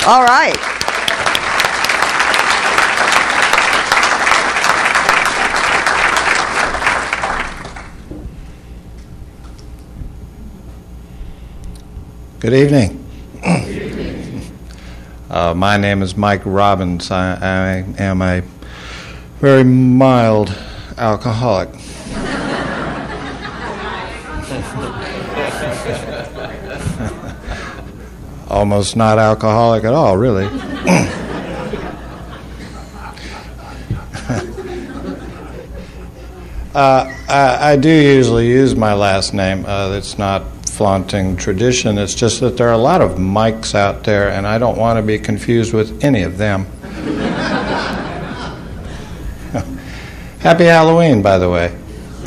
All right. Good evening. My name is Mike Robbins. I am a very mild alcoholic. Almost not alcoholic at all, really. I do usually use my last name. It's not flaunting tradition. It's just that there are a lot of Mikes out there, and I don't want to be confused with any of them. Happy Halloween, by the way.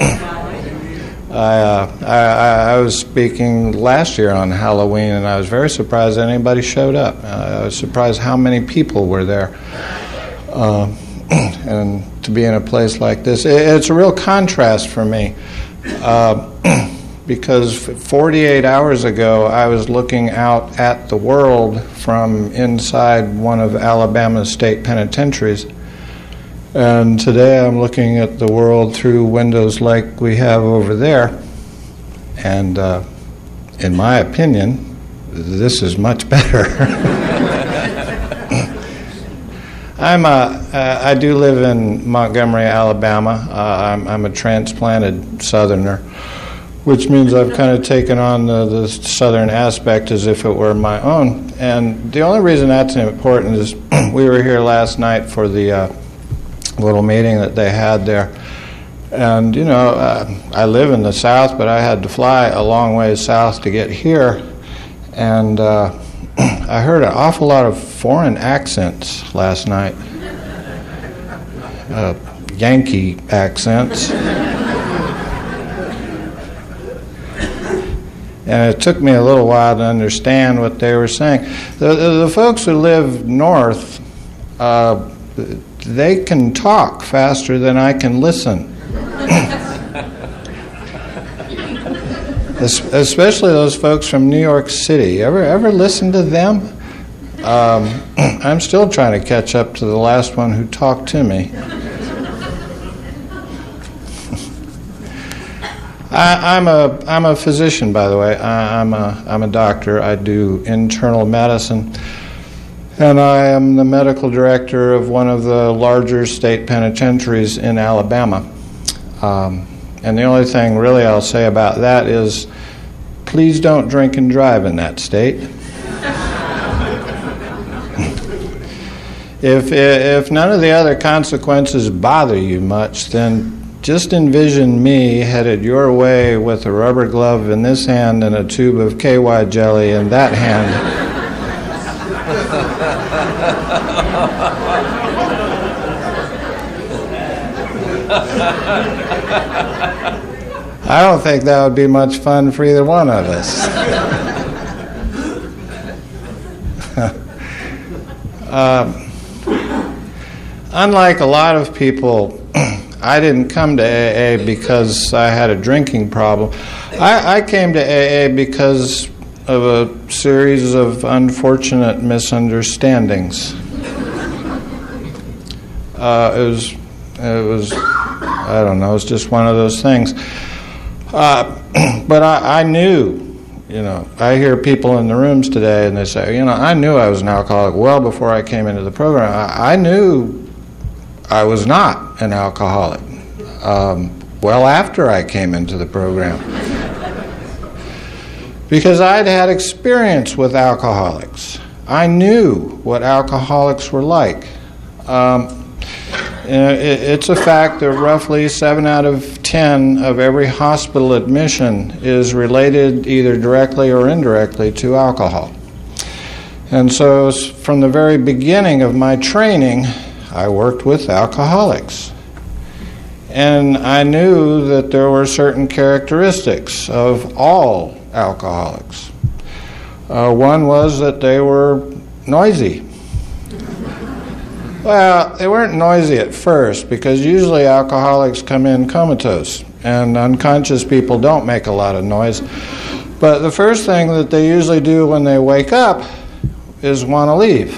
I was speaking last year on Halloween, and I was very surprised that anybody showed up. I was surprised how many people were there. And to be in a place like this, it's a real contrast for me. Because 48 hours ago, I was looking out at the world from inside one of Alabama's state penitentiaries. And today I'm looking at the world through windows like we have over there. And in my opinion, this is much better. I do live in Montgomery, Alabama. I'm a transplanted Southerner, which means I've kind of taken on the Southern aspect as if it were my own. And the only reason that's important is we were here last night for the little meeting that they had there. And, you know, I live in the South, but I had to fly a long ways south to get here. And I heard an awful lot of foreign accents last night. Yankee accents. And it took me a little while to understand what they were saying. The folks who live north, they can talk faster than I can listen. Especially those folks from New York City. Ever listen to them? I'm still trying to catch up to the last one who talked to me. I'm a physician, by the way. I'm a doctor. I do internal medicine, and I am the medical director of one of the larger state penitentiaries in Alabama. And the only thing really I'll say about that is, please don't drink and drive in that state. If none of the other consequences bother you much, then just envision me headed your way with a rubber glove in this hand and a tube of KY jelly in that hand. I don't think that would be much fun for either one of us. Unlike a lot of people, I didn't come to AA because I had a drinking problem. I came to AA because of a series of unfortunate misunderstandings. It was, I don't know, it was just one of those things. But I knew, you know, I hear people in the rooms today and they say, you know, I knew I was an alcoholic well before I came into the program. I knew I was not an alcoholic well after I came into the program. Because I'd had experience with alcoholics. I knew what alcoholics were like. It's a fact that roughly 7 out of 10 of every hospital admission is related either directly or indirectly to alcohol. And so from the very beginning of my training, I worked with alcoholics. And I knew that there were certain characteristics of all alcoholics. One was that they were noisy. Well, they weren't noisy at first because usually alcoholics come in comatose and unconscious people don't make a lot of noise. But the first thing that they usually do when they wake up is want to leave.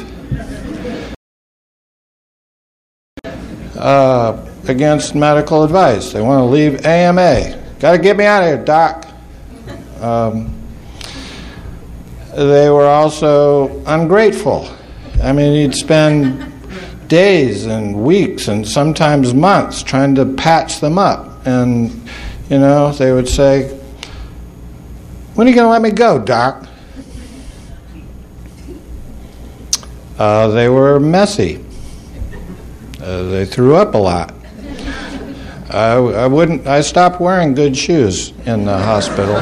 Against medical advice. They want to leave AMA. Got to get me out of here, doc. They were also ungrateful. I mean, you'd spend days and weeks and sometimes months trying to patch them up. And, you know, they would say, when are you going to let me go, doc? They were messy. They threw up a lot. I stopped wearing good shoes in the hospital.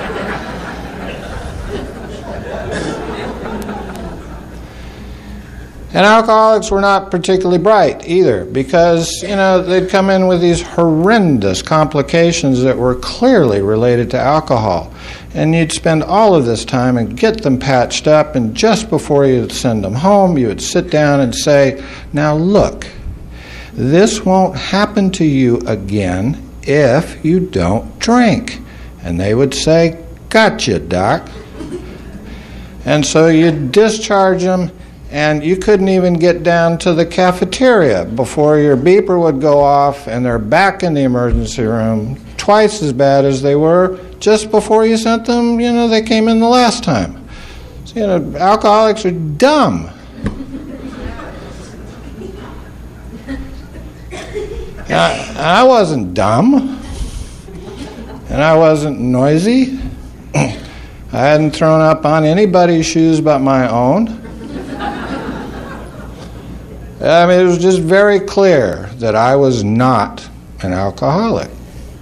And alcoholics were not particularly bright either, because, you know, they'd come in with these horrendous complications that were clearly related to alcohol. And you'd spend all of this time and get them patched up, and just before you'd send them home, you would sit down and say, now look, this won't happen to you again if you don't drink. And they would say, gotcha, doc. And so you'd discharge them, and you couldn't even get down to the cafeteria before your beeper would go off and they're back in the emergency room, twice as bad as they were just before you sent them, you know, they came in the last time. So, you know, alcoholics are dumb. I wasn't dumb, and I wasn't noisy. I hadn't thrown up on anybody's shoes but my own. I mean, it was just very clear that I was not an alcoholic.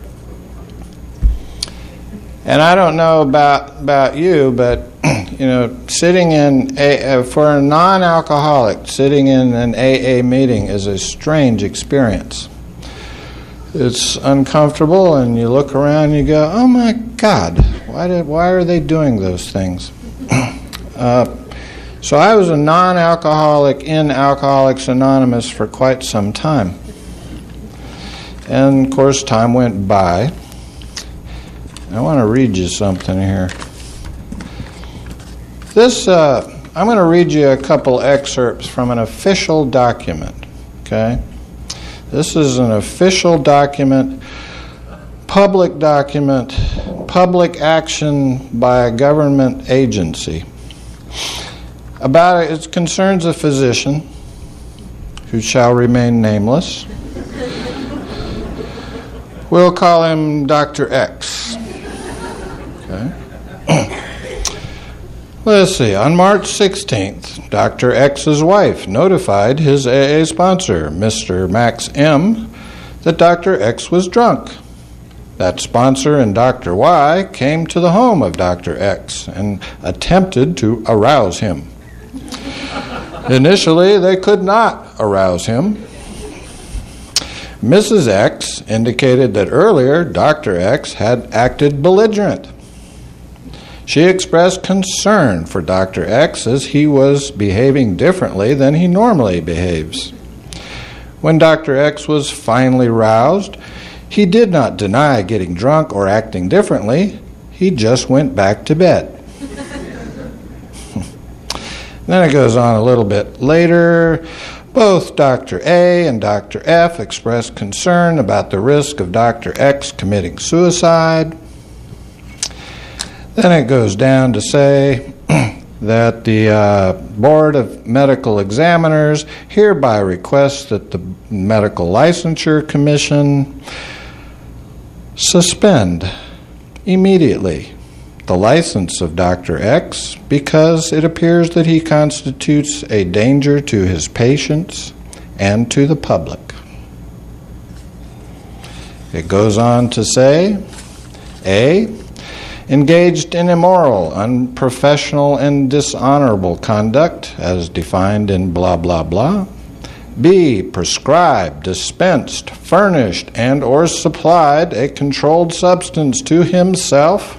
And I don't know about you, but, you know, sitting in for a non-alcoholic, sitting in an AA meeting is a strange experience. It's uncomfortable, and you look around and you go, oh my God, why are they doing those things? So I was a non-alcoholic in Alcoholics Anonymous for quite some time. And, of course, time went by. I want to read you something here. I'm going to read you a couple excerpts from an official document, okay? This is an official document, public action by a government agency. It concerns a physician who shall remain nameless. We'll call him Dr. X. Okay. Let's see. On March 16th, Dr. X's wife notified his AA sponsor, Mr. Max M., that Dr. X was drunk. That sponsor and Dr. Y came to the home of Dr. X and attempted to arouse him. Initially, they could not arouse him. Mrs. X indicated that earlier Dr. X had acted belligerent. She expressed concern for Dr. X as he was behaving differently than he normally behaves. When Dr. X was finally roused, he did not deny getting drunk or acting differently. He just went back to bed. Then it goes on a little bit later. Both Dr. A and Dr. F expressed concern about the risk of Dr. X committing suicide. Then it goes down to say that the Board of Medical Examiners hereby requests that the Medical Licensure Commission suspend immediately the license of Dr. X because it appears that he constitutes a danger to his patients and to the public. It goes on to say, A, engaged in immoral, unprofessional, and dishonorable conduct as defined in blah, blah, blah. B, prescribed, dispensed, furnished, and or supplied a controlled substance to himself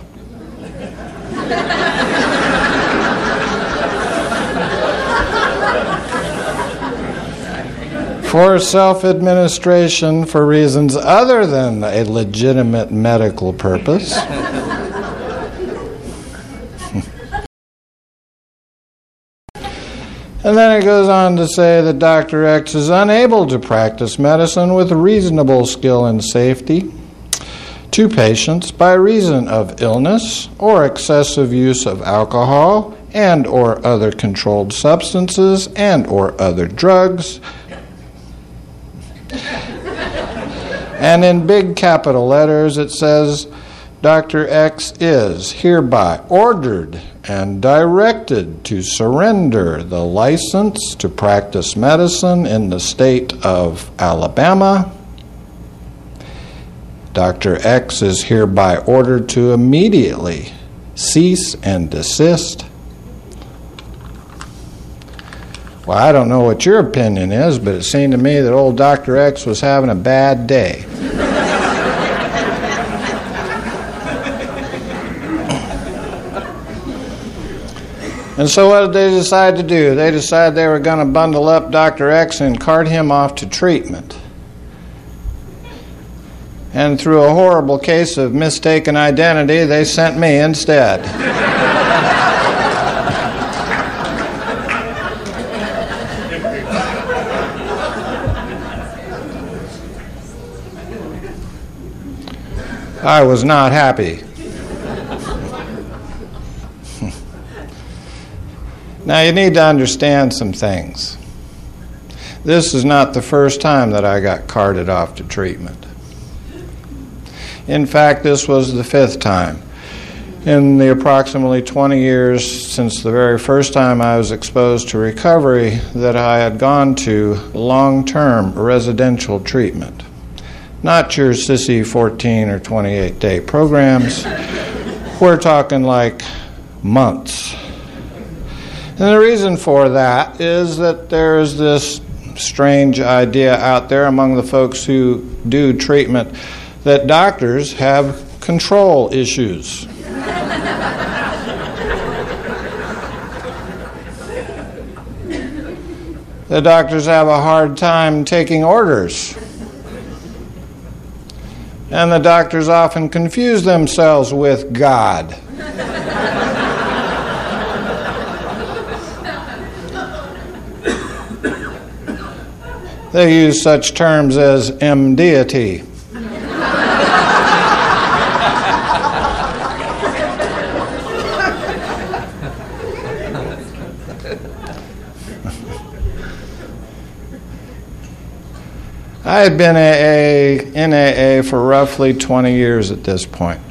for self-administration for reasons other than a legitimate medical purpose. And then it goes on to say that Dr. X is unable to practice medicine with reasonable skill and safety to patients by reason of illness or excessive use of alcohol and or other controlled substances and or other drugs. And in big capital letters it says, Dr. X is hereby ordered and directed to surrender the license to practice medicine in the state of Alabama. Dr. X is hereby ordered to immediately cease and desist. Well, I don't know what your opinion is, but it seemed to me that old Dr. X was having a bad day. And so what did they decide to do? They decided they were going to bundle up Dr. X and cart him off to treatment. And through a horrible case of mistaken identity, they sent me instead. I was not happy. Now you need to understand some things. This is not the first time that I got carted off to treatment. In fact, this was the 5th time in the approximately 20 years since the very first time I was exposed to recovery that I had gone to long-term residential treatment. Not your sissy 14 or 28-day programs. We're talking like months. And the reason for that is that there is this strange idea out there among the folks who do treatment that doctors have control issues. The doctors have a hard time taking orders. And the doctors often confuse themselves with God. They use such terms as M-deity. I had been in AA for roughly 20 years at this point.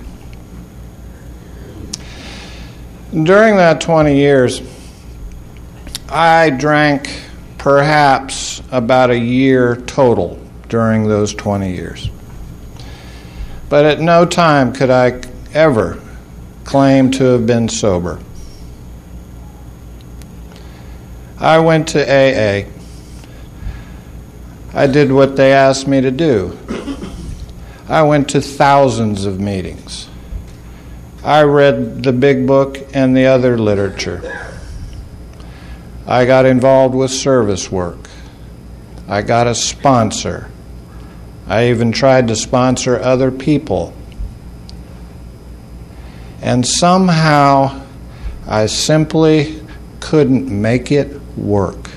During that 20 years, I drank perhaps about a year total during those 20 years. But at no time could I ever claim to have been sober. I went to AA. I did what they asked me to do. I went to thousands of meetings. I read the big book and the other literature. I got involved with service work. I got a sponsor. I even tried to sponsor other people. And somehow I simply couldn't make it work.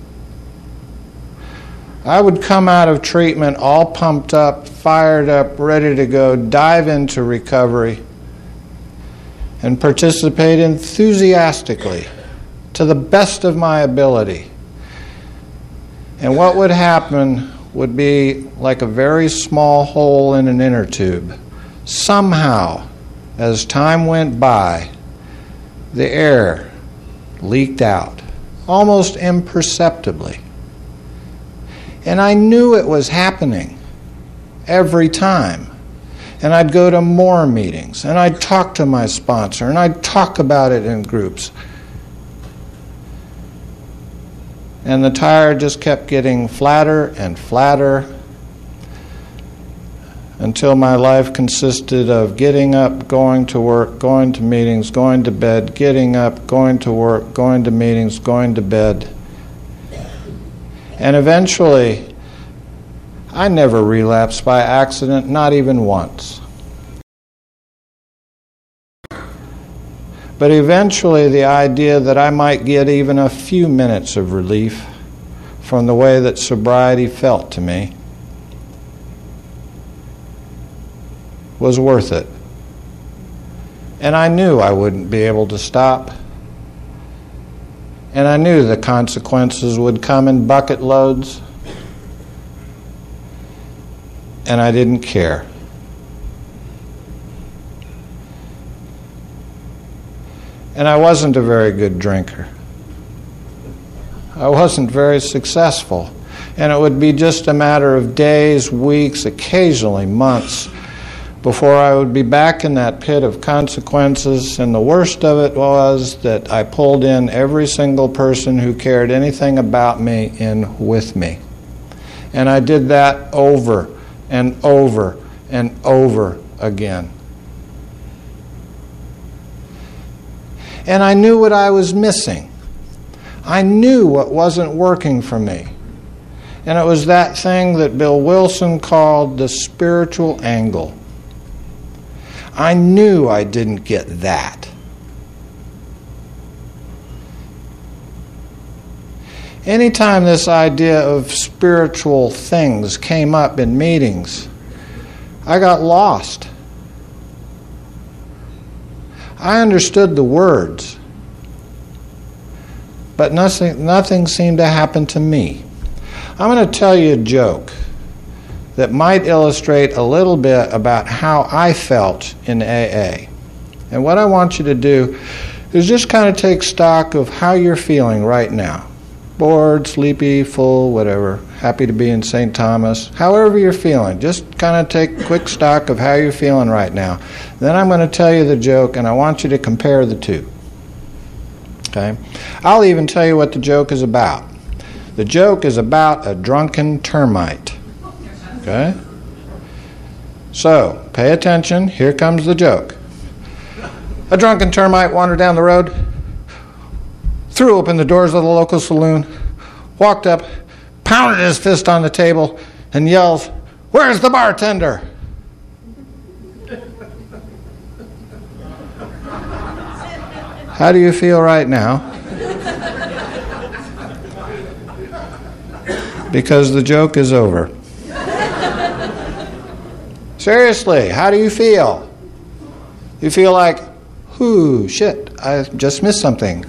I would come out of treatment all pumped up, fired up, ready to go, dive into recovery, and participate enthusiastically to the best of my ability. And what would happen would be like a very small hole in an inner tube. Somehow, as time went by, the air leaked out, almost imperceptibly. And I knew it was happening every time. And I'd go to more meetings, and I'd talk to my sponsor, and I'd talk about it in groups. And the tire just kept getting flatter and flatter until my life consisted of getting up, going to work, going to meetings, going to bed, getting up, going to work, going to meetings, going to bed. And eventually, I never relapsed by accident, not even once. But eventually the idea that I might get even a few minutes of relief from the way that sobriety felt to me was worth it. And I knew I wouldn't be able to stop. And I knew the consequences would come in bucket loads. And I didn't care. And I wasn't a very good drinker. I wasn't very successful. And it would be just a matter of days, weeks, occasionally months before I would be back in that pit of consequences. And the worst of it was that I pulled in every single person who cared anything about me in with me. And I did that over and over and over again. And I knew what I was missing. I knew what wasn't working for me. And it was that thing that Bill Wilson called the spiritual angle. I knew I didn't get that. Anytime this idea of spiritual things came up in meetings, I got lost. I understood the words, but nothing seemed to happen to me. I'm going to tell you a joke that might illustrate a little bit about how I felt in AA. And what I want you to do is just kind of take stock of how you're feeling right now. Bored, sleepy, full, whatever. Happy to be in St. Thomas. However you're feeling, just kind of take quick stock of how you're feeling right now. Then I'm going to tell you the joke, and I want you to compare the two. Okay? I'll even tell you what the joke is about. The joke is about a drunken termite. Okay? So, pay attention. Here comes the joke. A drunken termite wandered down the road, threw open the doors of the local saloon, walked up, pounded his fist on the table, and yells, "Where's the bartender?" How do you feel right now? Because the joke is over. Seriously, how do you feel? You feel like, "Ooh, shit, I just missed something."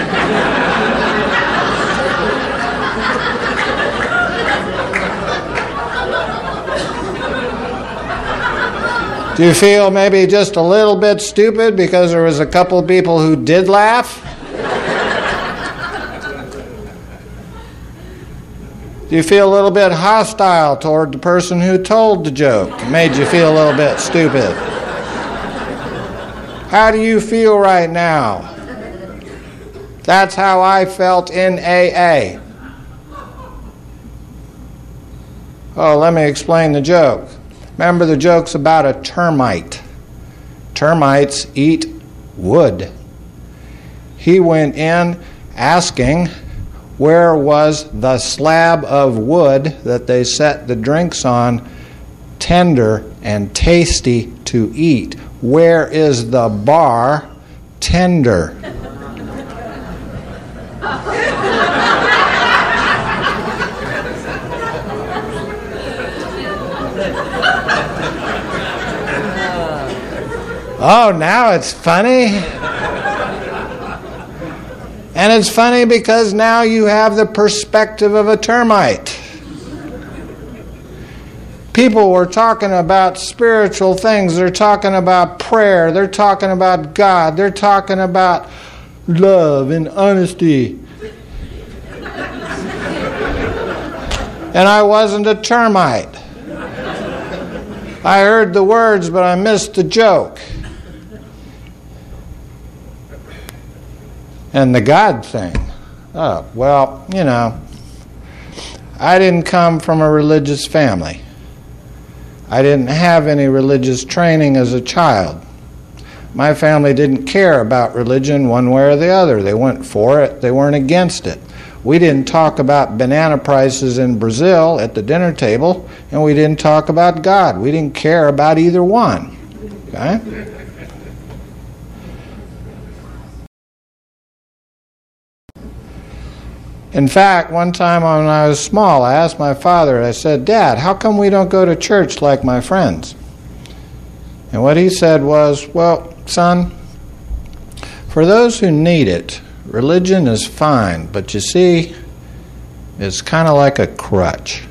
Do you feel maybe just a little bit stupid because there was a couple people who did laugh? Do you feel a little bit hostile toward the person who told the joke? It made you feel a little bit stupid. How do you feel right now? That's how I felt in AA. Oh, let me explain the joke. Remember, the joke's about a termite. Termites eat wood. He went in asking where was the slab of wood that they set the drinks on, tender and tasty to eat. Where is the bar tender? Oh, now it's funny. And it's funny because now you have the perspective of a termite. People were talking about spiritual things. They're talking about prayer. They're talking about God. They're talking about love and honesty. And I wasn't a termite. I heard the words, but I missed the joke. And the God thing. Oh, well, you know, I didn't come from a religious family. I didn't have any religious training as a child. My family didn't care about religion one way or the other. They went for it. They weren't against it. We didn't talk about banana prices in Brazil at the dinner table, and we didn't talk about God. We didn't care about either one. Okay? In fact, one time when I was small, I asked my father, I said, "Dad, how come we don't go to church like my friends?" And what he said was, "Well, son, for those who need it, religion is fine, but you see, it's kind of like a crutch."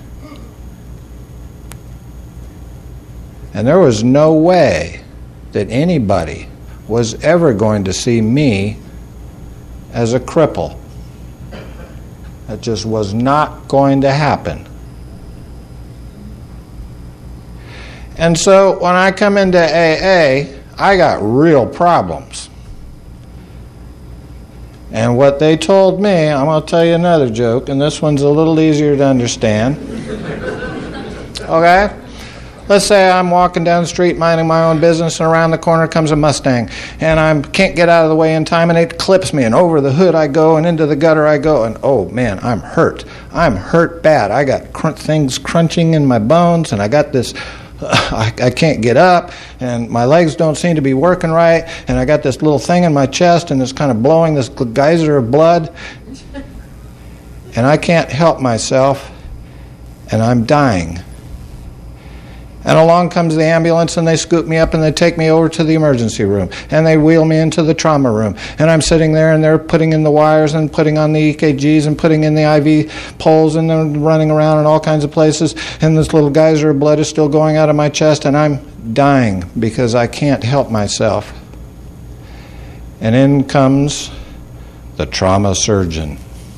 And there was no way that anybody was ever going to see me as a cripple. That just was not going to happen. And so when I come into AA, I got real problems. And what they told me, I'm going to tell you another joke, and this one's a little easier to understand. Okay? Let's say I'm walking down the street minding my own business, and around the corner comes a Mustang, and I can't get out of the way in time, and it clips me, and over the hood I go, and into the gutter I go, and oh man, I'm hurt. I'm hurt bad. I got things crunching in my bones, and I got this, I can't get up, and my legs don't seem to be working right, and I got this little thing in my chest, and it's kind of blowing this geyser of blood, and I can't help myself, and I'm dying. And along comes the ambulance, and they scoop me up, and they take me over to the emergency room, and they wheel me into the trauma room. And I'm sitting there, and they're putting in the wires and putting on the EKGs and putting in the IV poles, and they're running around in all kinds of places. And this little geyser of blood is still going out of my chest, and I'm dying because I can't help myself. And in comes the trauma surgeon.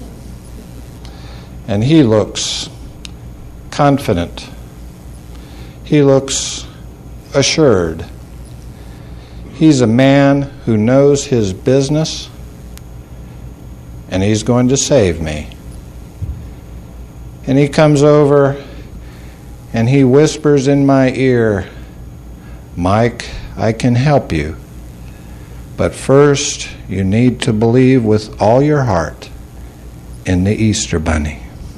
And he looks confident. He looks assured. He's a man who knows his business, and he's going to save me. And he comes over, and he whispers in my ear, "Mike, I can help you. But first, you need to believe with all your heart in the Easter Bunny."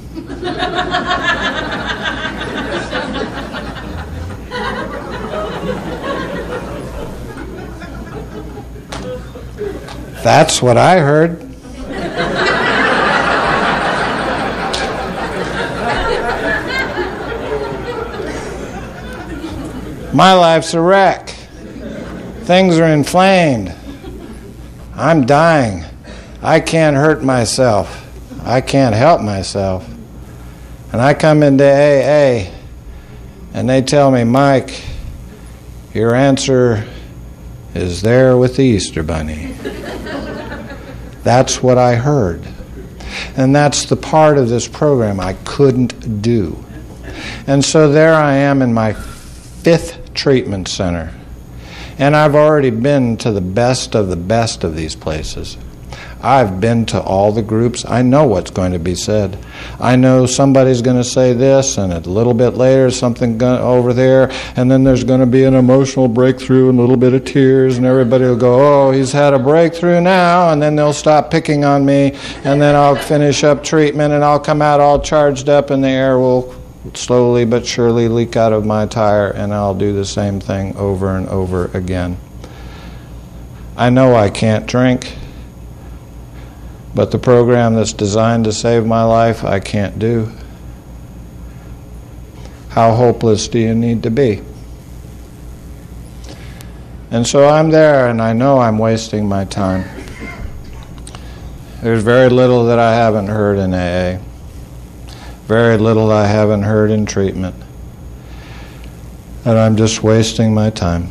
That's what I heard. My life's a wreck. Things are inflamed. I'm dying. I can't hurt myself. I can't help myself. And I come into AA, and they tell me, "Mike, your answer is there with the Easter Bunny." That's what I heard. And that's the part of this program I couldn't do. And so there I am in my 5th treatment center. And I've already been to the best of these places. I've been to all the groups. I know what's going to be said. I know somebody's going to say this, and a little bit later something over there, and then there's going to be an emotional breakthrough and a little bit of tears, and everybody will go, "Oh, he's had a breakthrough now," and then they'll stop picking on me, and then I'll finish up treatment, and I'll come out all charged up, and the air will slowly but surely leak out of my tire, and I'll do the same thing over and over again. I know I can't drink. But the program that's designed to save my life, I can't do. How hopeless do you need to be? And so I'm there, and I know I'm wasting my time. There's very little that I haven't heard in AA. Very little I haven't heard in treatment. And I'm just wasting my time.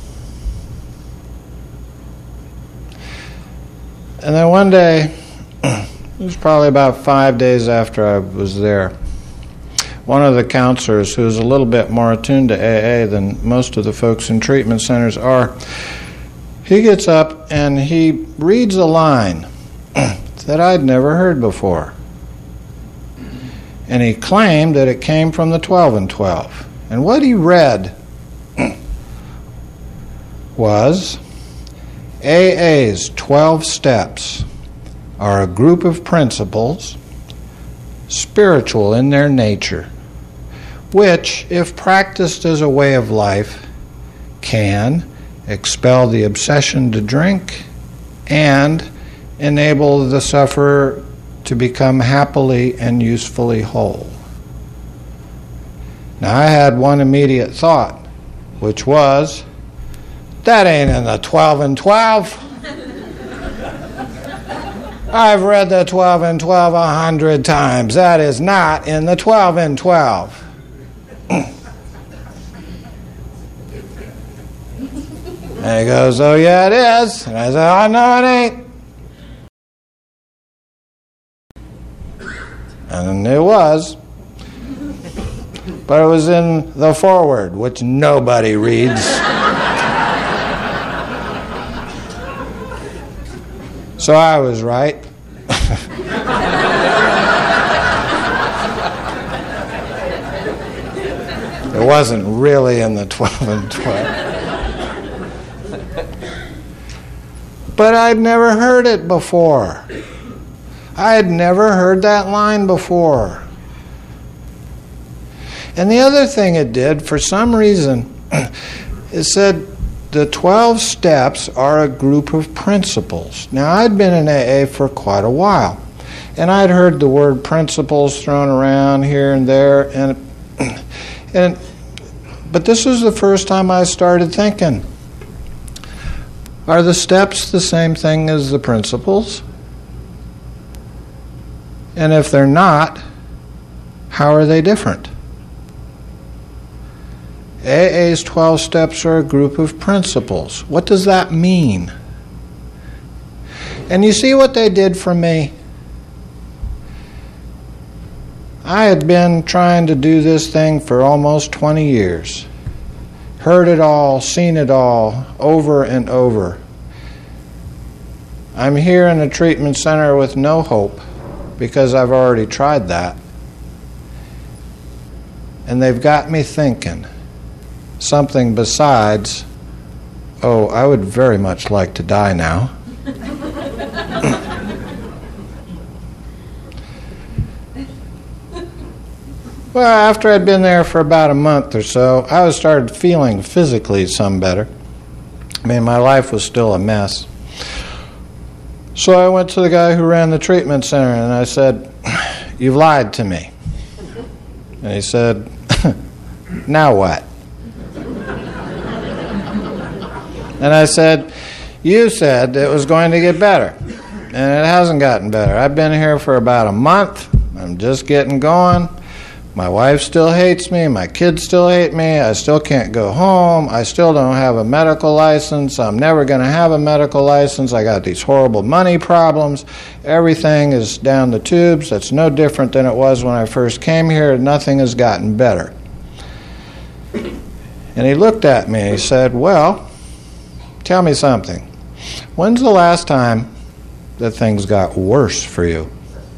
And then one day, it was probably about 5 days after I was there, one of the counselors, who's a little bit more attuned to AA than most of the folks in treatment centers are, he gets up and he reads a line that I'd never heard before. And he claimed that it came from the 12 and 12. And what he read was, AA's 12 steps are a group of principles, spiritual in their nature, which, if practiced as a way of life, can expel the obsession to drink and enable the sufferer to become happily and usefully whole. Now, I had one immediate thought, which was, that ain't in the 12 and 12. I've read the 12 and 12 100 times. That is not in the 12 and 12. And he goes, oh yeah, it is. And I said, oh no, it ain't. And it was. But it was in the foreword, which nobody reads. So I was right. It wasn't really in the 12 and 12. But I'd never heard it before. I had never heard that line before. And the other thing it did, for some reason, it said the 12 steps are a group of principles. Now, I'd been in AA for quite a while, and I'd heard the word principles thrown around here and there, but this was the first time I started thinking, are the steps the same thing as the principles? And if they're not, how are they different? AA's 12 steps are a group of principles. What does that mean? And you see what they did for me? I had been trying to do this thing for almost 20 years. Heard it all, seen it all, over and over. I'm here in a treatment center with no hope because I've already tried that. And they've got me thinking something besides, oh, I would very much like to die now. Well, after I'd been there for about a month or so, I started feeling physically some better. I mean, my life was still a mess. So I went to the guy who ran the treatment center and I said, you've lied to me. And he said, now what? And I said, you said it was going to get better. And it hasn't gotten better. I've been here for about a month. I'm just getting going. My wife still hates me. My kids still hate me. I still can't go home. I still don't have a medical license. I'm never going to have a medical license. I got these horrible money problems. Everything is down the tubes. That's no different than it was when I first came here. Nothing has gotten better. And he looked at me and he said, well, tell me something. When's the last time that things got worse for you?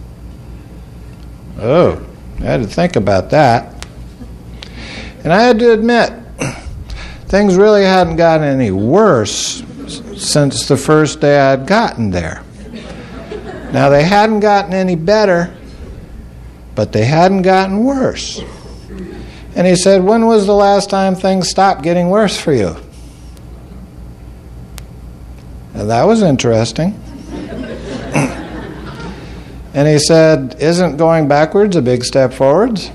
Oh, I had to think about that. And I had to admit, things really hadn't gotten any worse since the first day I'd gotten there. Now, they hadn't gotten any better, but they hadn't gotten worse. And he said, when was the last time things stopped getting worse for you? And that was interesting. And he said, isn't going backwards a big step forwards?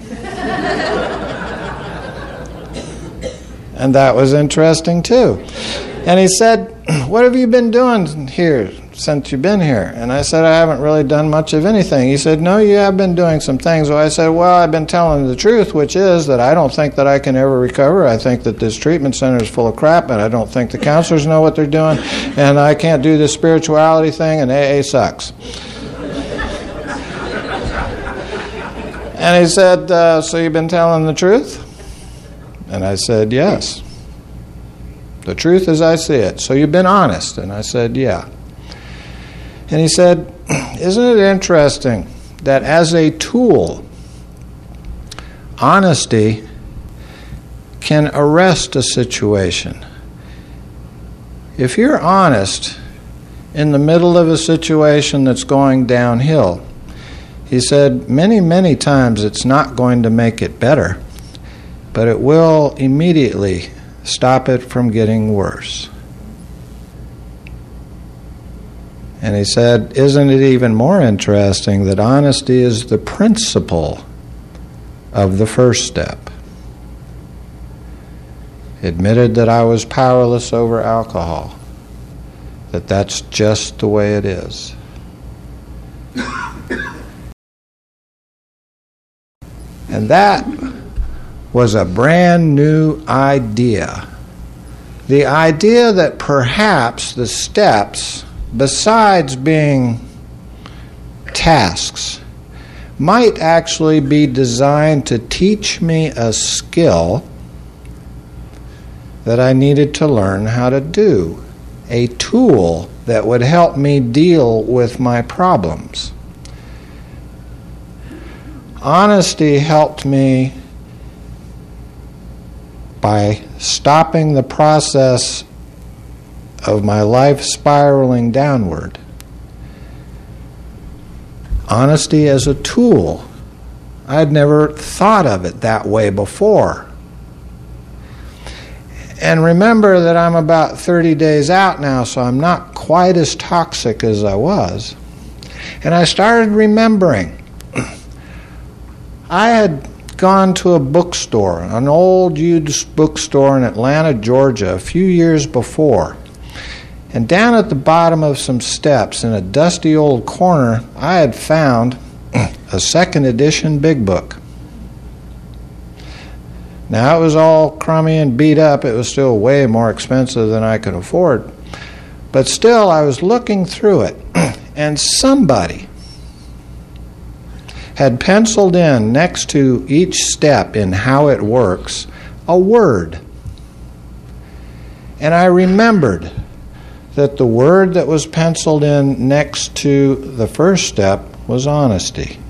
And that was interesting too. And he said, what have you been doing here since you've been here? And I said, I haven't really done much of anything. He said, no, you have been doing some things. Well, I said, well, I've been telling the truth, which is that I don't think that I can ever recover. I think that this treatment center is full of crap, and I don't think the counselors know what they're doing, and I can't do this spirituality thing, and AA sucks. And he said, so you've been telling the truth? And I said, yes. The truth as I see it. So you've been honest? And I said, yeah. And he said, isn't it interesting that as a tool, honesty can arrest a situation? If you're honest in the middle of a situation that's going downhill, he said, many, many times it's not going to make it better, but it will immediately stop it from getting worse. And he said, isn't it even more interesting that honesty is the principle of the first step? Admitted that I was powerless over alcohol, that that's just the way it is. And that was a brand new idea. The idea that perhaps the steps, besides being tasks, might actually be designed to teach me a skill that I needed to learn how to do, a tool that would help me deal with my problems. Honesty helped me by stopping the process of my life spiraling downward. Honesty as a tool. I'd never thought of it that way before. And remember that I'm about 30 days out now, so I'm not quite as toxic as I was. And I started remembering. I had gone to a bookstore, an old used bookstore in Atlanta, Georgia, a few years before. And down at the bottom of some steps in a dusty old corner, I had found a second edition Big Book. Now, it was all crummy and beat up. It was still way more expensive than I could afford. But still, I was looking through it, and somebody had penciled in next to each step in how it works a word. And I remembered that the word that was penciled in next to the first step was honesty.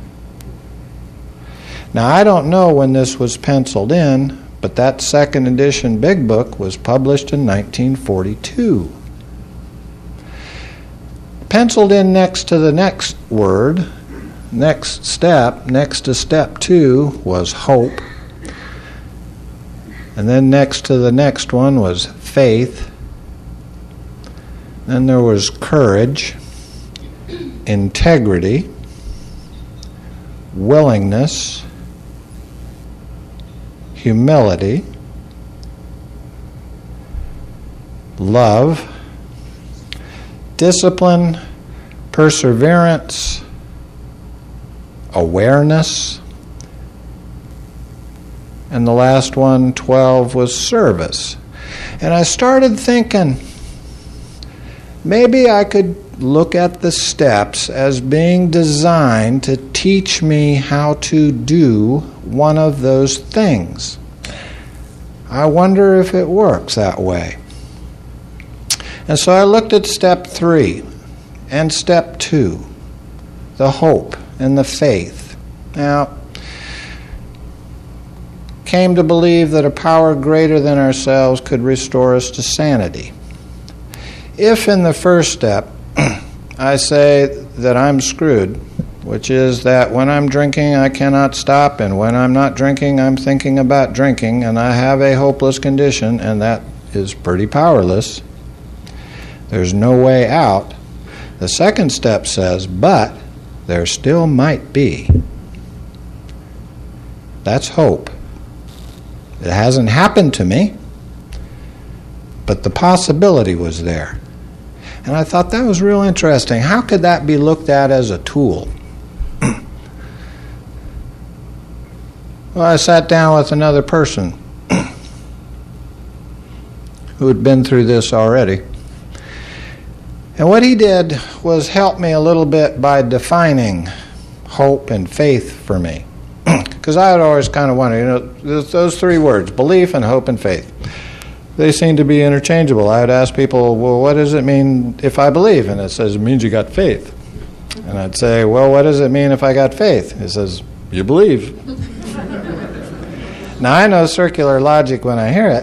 Now, I don't know when this was penciled in, but that second edition Big Book was published in 1942. Penciled in next to the next word, next step, next to step 2 was hope. And then next to the next one was faith. Then there was courage, integrity, willingness, humility, love, discipline, perseverance, awareness, and the last one, 12, was service. And I started thinking, maybe I could look at the steps as being designed to teach me how to do one of those things. I wonder if it works that way. And so I looked at step 3 and step 2, the hope and the faith. Now, came to believe that a power greater than ourselves could restore us to sanity. If in the first step I say that I'm screwed, which is that when I'm drinking I cannot stop, and when I'm not drinking I'm thinking about drinking, and I have a hopeless condition, and that is pretty powerless, there's no way out. The second step says, but there still might be. That's hope. It hasn't happened to me, but the possibility was there. And I thought that was real interesting. How could that be looked at as a tool? Well, I sat down with another person who had been through this already. And what he did was help me a little bit by defining hope and faith for me. Because I had always kind of wondered, those 3 words, belief and hope and faith, they seem to be interchangeable. I would ask people, well, what does it mean if I believe? And it says, it means you got faith. And I'd say, well, what does it mean if I got faith? It says, you believe. Now, I know circular logic when I hear it.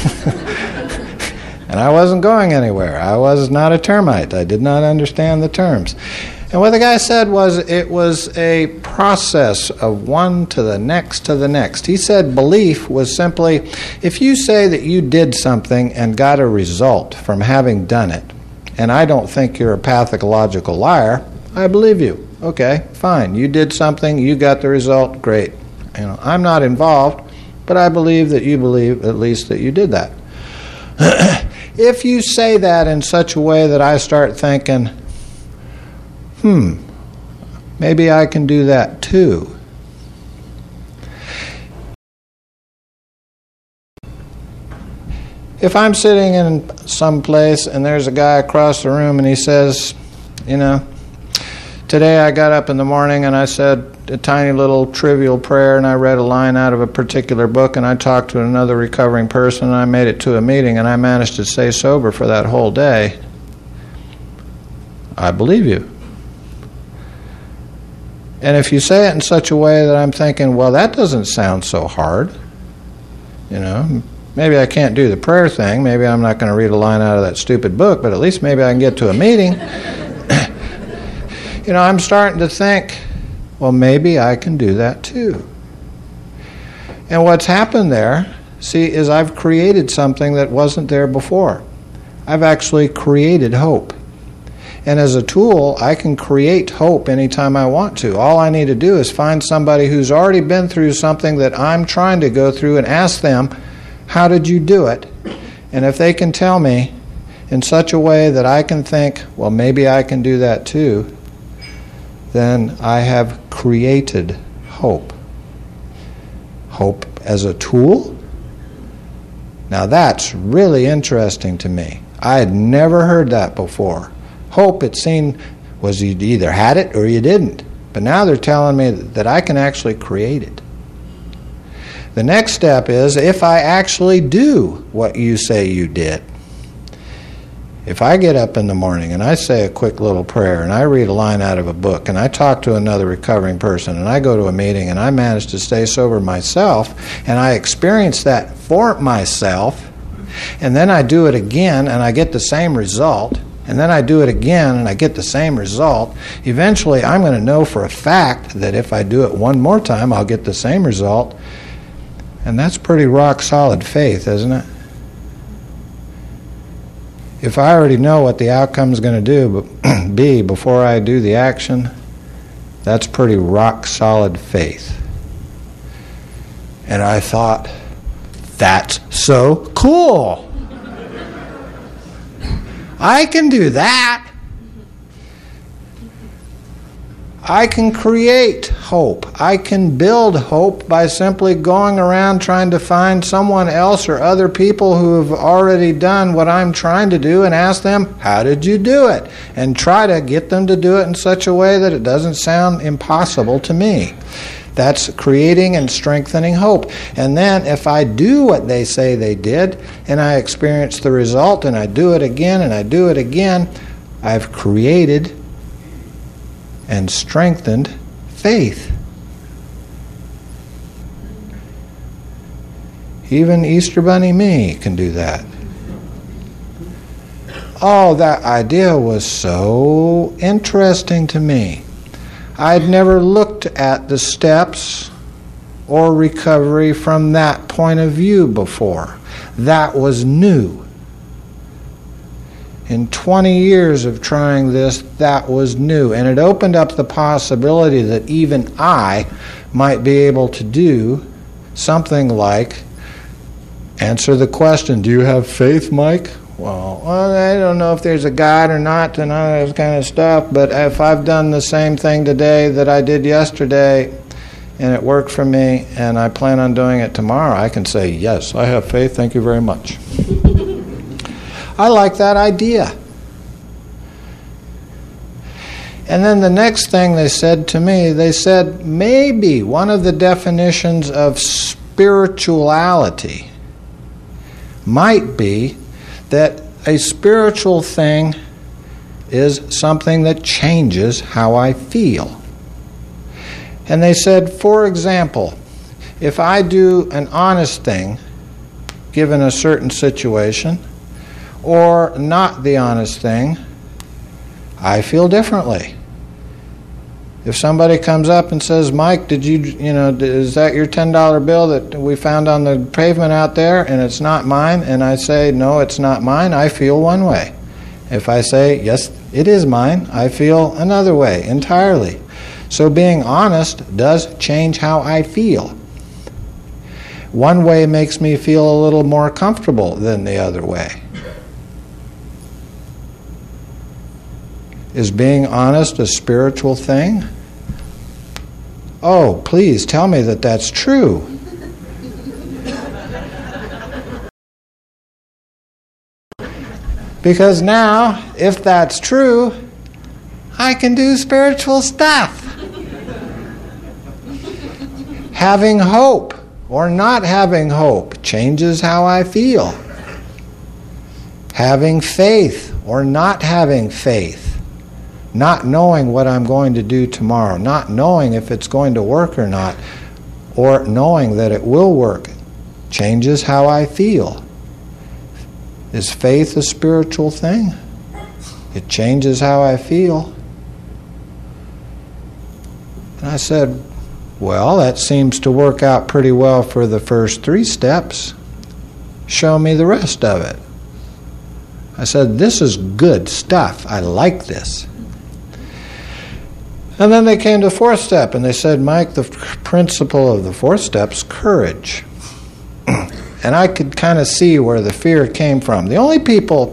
And I wasn't going anywhere. I was not a termite. I did not understand the terms. And what the guy said was it was a process of one to the next to the next. He said belief was simply, if you say that you did something and got a result from having done it, and I don't think you're a pathological liar, I believe you. Okay, fine. You did something, you got the result, great. I'm not involved, but I believe that you believe at least that you did that. If you say that in such a way that I start thinking, maybe I can do that too. If I'm sitting in some place and there's a guy across the room and he says, today I got up in the morning and I said a tiny little trivial prayer and I read a line out of a particular book and I talked to another recovering person and I made it to a meeting and I managed to stay sober for that whole day, I believe you. And if you say it in such a way that I'm thinking, well, that doesn't sound so hard, maybe I can't do the prayer thing, maybe I'm not going to read a line out of that stupid book, but at least maybe I can get to a meeting. I'm starting to think, well, maybe I can do that too. And what's happened there, is I've created something that wasn't there before. I've actually created hope. And as a tool, I can create hope anytime I want to. All I need to do is find somebody who's already been through something that I'm trying to go through and ask them, how did you do it? And if they can tell me in such a way that I can think, well, maybe I can do that too, then I have created hope. Hope as a tool? Now that's really interesting to me. I had never heard that before. Hope, it seemed, was you either had it or you didn't. But now they're telling me that I can actually create it. The next step is if I actually do what you say you did. If I get up in the morning and I say a quick little prayer and I read a line out of a book and I talk to another recovering person and I go to a meeting and I manage to stay sober myself and I experience that for myself and then I do it again and I get the same result and then I do it again and I get the same result, eventually I'm going to know for a fact that if I do it one more time I'll get the same result. And that's pretty rock solid faith, isn't it? If I already know what the outcome is going to be before I do the action, that's pretty rock solid faith. And I thought, that's so cool. I can do that. I can create hope. I can build hope by simply going around trying to find someone else or other people who have already done what I'm trying to do and ask them, how did you do it? And try to get them to do it in such a way that it doesn't sound impossible to me. That's creating and strengthening hope. And then if I do what they say they did and I experience the result and I do it again and I do it again, I've created and strengthened faith. Even Easter Bunny me can do that. Oh, that idea was so interesting to me. I'd never looked at the steps or recovery from that point of view before. That was new. In 20 years of trying this, that was new. And it opened up the possibility that even I might be able to do something like answer the question, do you have faith, Mike? Well, I don't know if there's a God or not and all that kind of stuff, but if I've done the same thing today that I did yesterday and it worked for me and I plan on doing it tomorrow, I can say, yes, I have faith, thank you very much. I like that idea. And then the next thing they said to me, they said, maybe one of the definitions of spirituality might be that a spiritual thing is something that changes how I feel. And they said, for example, if I do an honest thing, given a certain situation, or not the honest thing, I feel differently. If somebody comes up and says, Mike, is that your $10 bill that we found on the pavement out there and it's not mine? And I say, no, it's not mine, I feel one way. If I say, yes, it is mine, I feel another way entirely. So being honest does change how I feel. One way makes me feel a little more comfortable than the other way. Is being honest a spiritual thing? Oh, please tell me that that's true. Because now, if that's true, I can do spiritual stuff. Having hope or not having hope changes how I feel. Having faith or not having faith. Not knowing what I'm going to do tomorrow. Not knowing if it's going to work or not. Or knowing that it will work changes how I feel. Is faith a spiritual thing? It changes how I feel. And I said, well, that seems to work out pretty well for the first 3 steps. Show me the rest of it. I said, this is good stuff. I like this. And then they came to the 4th step, and they said, Mike, the principle of the 4th step is courage. And I could kind of see where the fear came from. The only people...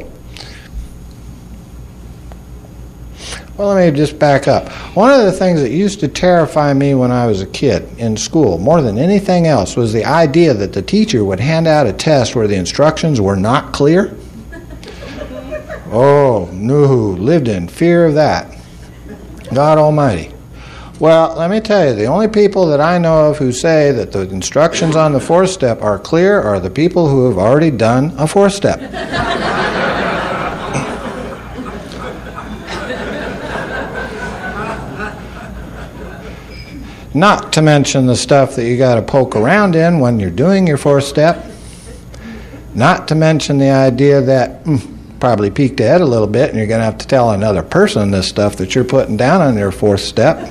Well, let me just back up. One of the things that used to terrify me when I was a kid in school, more than anything else, was the idea that the teacher would hand out a test where the instructions were not clear. Oh, no, lived in fear of that. God Almighty. Well, let me tell you, the only people that I know of who say that the instructions on the 4th step are clear are the people who have already done a 4th step. Not to mention the stuff that you got to poke around in when you're doing your 4th step. Not to mention the idea that probably peeked ahead a little bit and you're going to have to tell another person this stuff that you're putting down on their 4th step.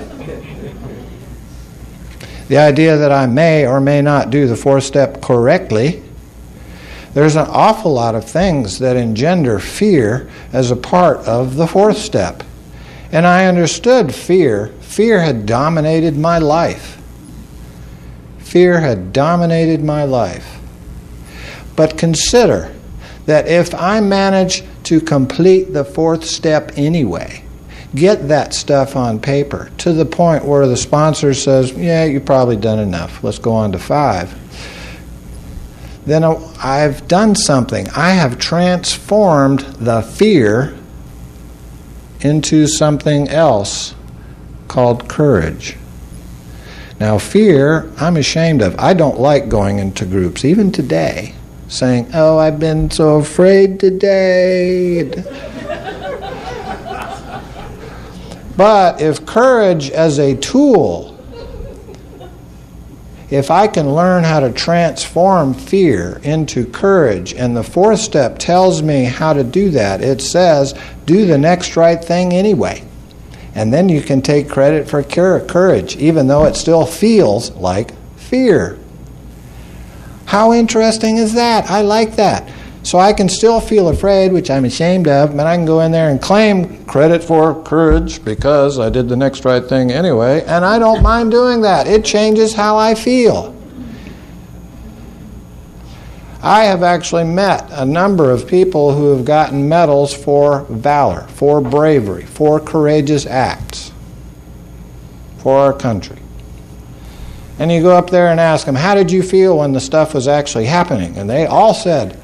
The idea that I may or may not do the 4th step correctly. There's an awful lot of things that engender fear as a part of the 4th step. And I understood fear. Fear had dominated my life. Fear had dominated my life. But consider that if I manage to complete the 4th step anyway, get that stuff on paper to the point where the sponsor says, yeah, you've probably done enough. Let's go on to 5. Then I've done something. I have transformed the fear into something else called courage. Now, fear, I'm ashamed of. I don't like going into groups, even today, saying, oh, I've been so afraid today. But if courage as a tool, if I can learn how to transform fear into courage, and the 4th step tells me how to do that, it says, do the next right thing anyway. And then you can take credit for courage, even though it still feels like fear. How interesting is that? I like that. So I can still feel afraid, which I'm ashamed of, but I can go in there and claim credit for courage because I did the next right thing anyway, and I don't mind doing that. It changes how I feel. I have actually met a number of people who have gotten medals for valor, for bravery, for courageous acts for our country. And you go up there and ask them, how did you feel when the stuff was actually happening? And they all said,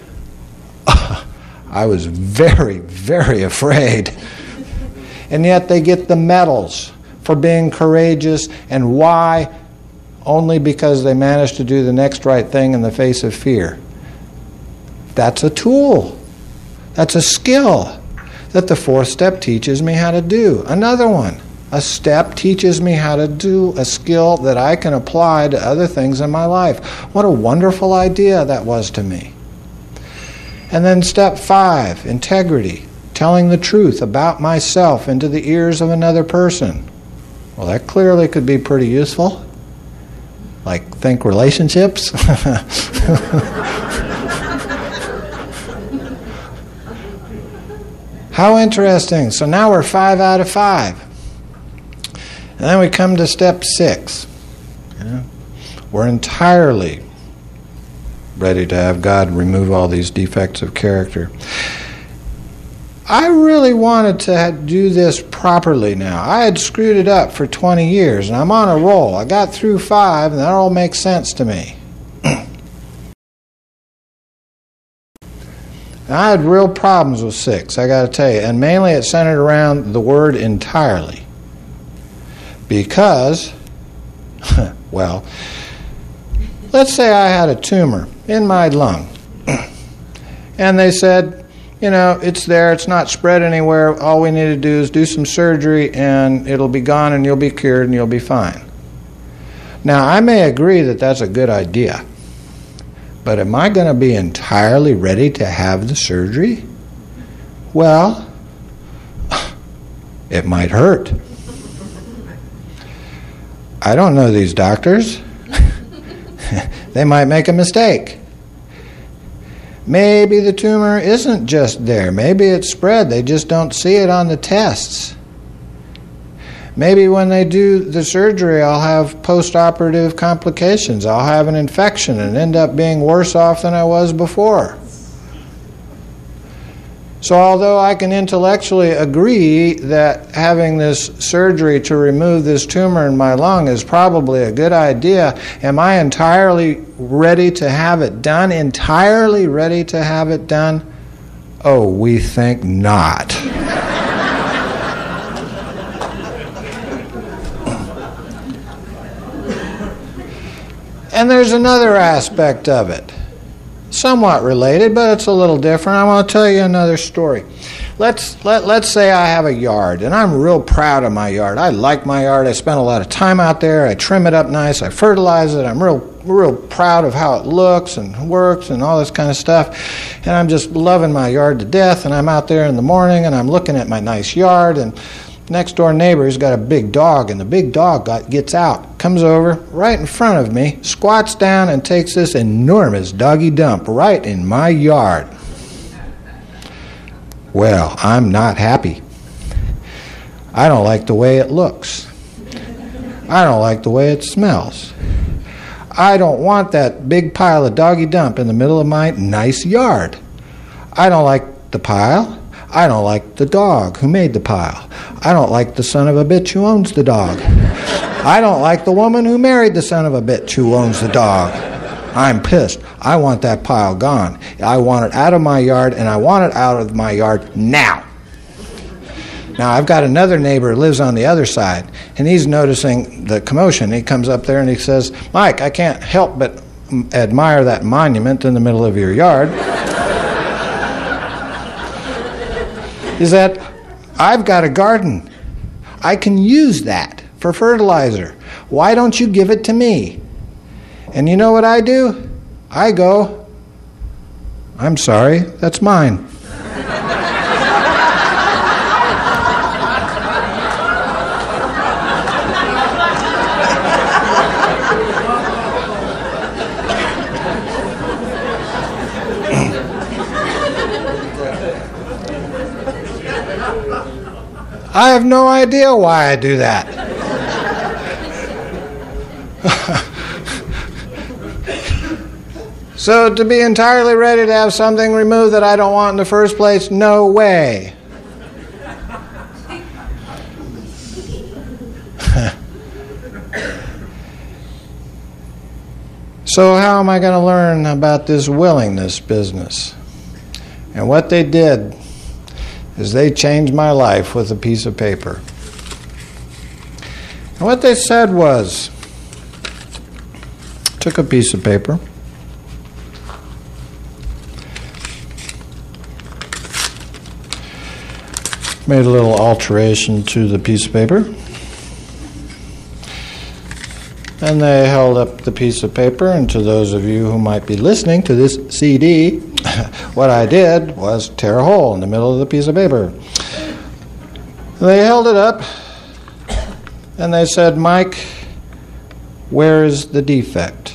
I was very, very afraid. And yet they get the medals for being courageous. And why? Only because they managed to do the next right thing in the face of fear. That's a tool. That's a skill that the 4th step teaches me how to do. Another one. A step teaches me how to do a skill that I can apply to other things in my life. What a wonderful idea that was to me. And then step 5, integrity, telling the truth about myself into the ears of another person. Well, that clearly could be pretty useful. Like, think relationships. How interesting. So now we're 5 out of 5. And then we come to step 6. We're entirely ready to have God remove all these defects of character. I really wanted to do this properly now. I had screwed it up for 20 years, and I'm on a roll. I got through 5, and that all makes sense to me. I had real problems with 6, I got to tell you, and mainly it centered around the word entirely. Because, well, let's say I had a tumor in my lung, and they said, it's there, it's not spread anywhere, all we need to do is do some surgery, and it'll be gone, and you'll be cured, and you'll be fine. Now, I may agree that that's a good idea. But am I going to be entirely ready to have the surgery? Well, it might hurt. I don't know these doctors. They might make a mistake. Maybe the tumor isn't just there. Maybe it's spread. They just don't see it on the tests. Maybe when they do the surgery, I'll have post-operative complications. I'll have an infection and end up being worse off than I was before. So although I can intellectually agree that having this surgery to remove this tumor in my lung is probably a good idea, am I entirely ready to have it done? Entirely ready to have it done? Oh, we think not. And there's another aspect of it, somewhat related, but it's a little different. I want to tell you another story. Let's say I have a yard, and I'm real proud of my yard. I like my yard. I spend a lot of time out there. I trim it up nice. I fertilize it. I'm real proud of how it looks and works and all this kind of stuff. And I'm just loving my yard to death. And I'm out there in the morning, and I'm looking at my nice yard, and next door neighbor, he's got a big dog, and the big dog gets out, comes over right in front of me, squats down, and takes this enormous doggy dump right in my yard. Well, I'm not happy. I don't like the way it looks. I don't like the way it smells. I don't want that big pile of doggy dump in the middle of my nice yard. I don't like the pile. I don't like the dog who made the pile. I don't like the son of a bitch who owns the dog. I don't like the woman who married the son of a bitch who owns the dog. I'm pissed. I want that pile gone. I want it out of my yard, and I want it out of my yard now. Now, I've got another neighbor who lives on the other side, and he's noticing the commotion. He comes up there and he says, "Mike, I can't help but admire that monument in the middle of your yard." Is that I've got a garden. I can use that for fertilizer. Why don't you give it to me? And you know what I do? I go, "I'm sorry, that's mine." I have no idea why I do that. So to be entirely ready to have something removed that I don't want in the first place, no way. So how am I going to learn about this willingness business? And what they did is they changed my life with a piece of paper. And what they said was, took a piece of paper, made a little alteration to the piece of paper, and they held up the piece of paper, and to those of you who might be listening to this CD, what I did was tear a hole in the middle of the piece of paper. They held it up, and they said, "Mike, where is the defect?"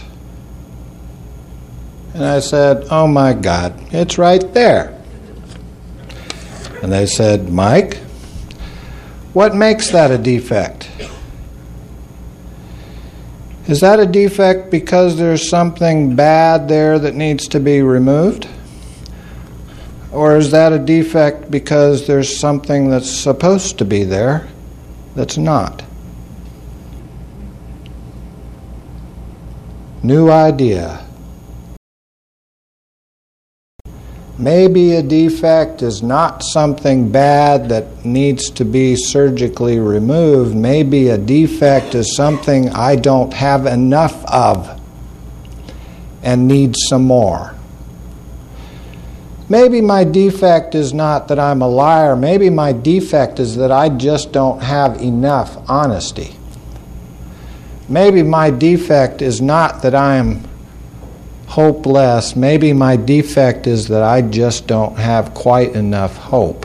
And I said, "Oh my God, it's right there." And they said, Mike, what makes that a defect? Is that a defect because there's something bad there that needs to be removed? Or is that a defect because there's something that's supposed to be there that's not? New idea. Maybe a defect is not something bad that needs to be surgically removed. Maybe a defect is something I don't have enough of and need some more. Maybe my defect is not that I'm a liar. Maybe my defect is that I just don't have enough honesty. Maybe my defect is not that I am hopeless. Maybe my defect is that I just don't have quite enough hope.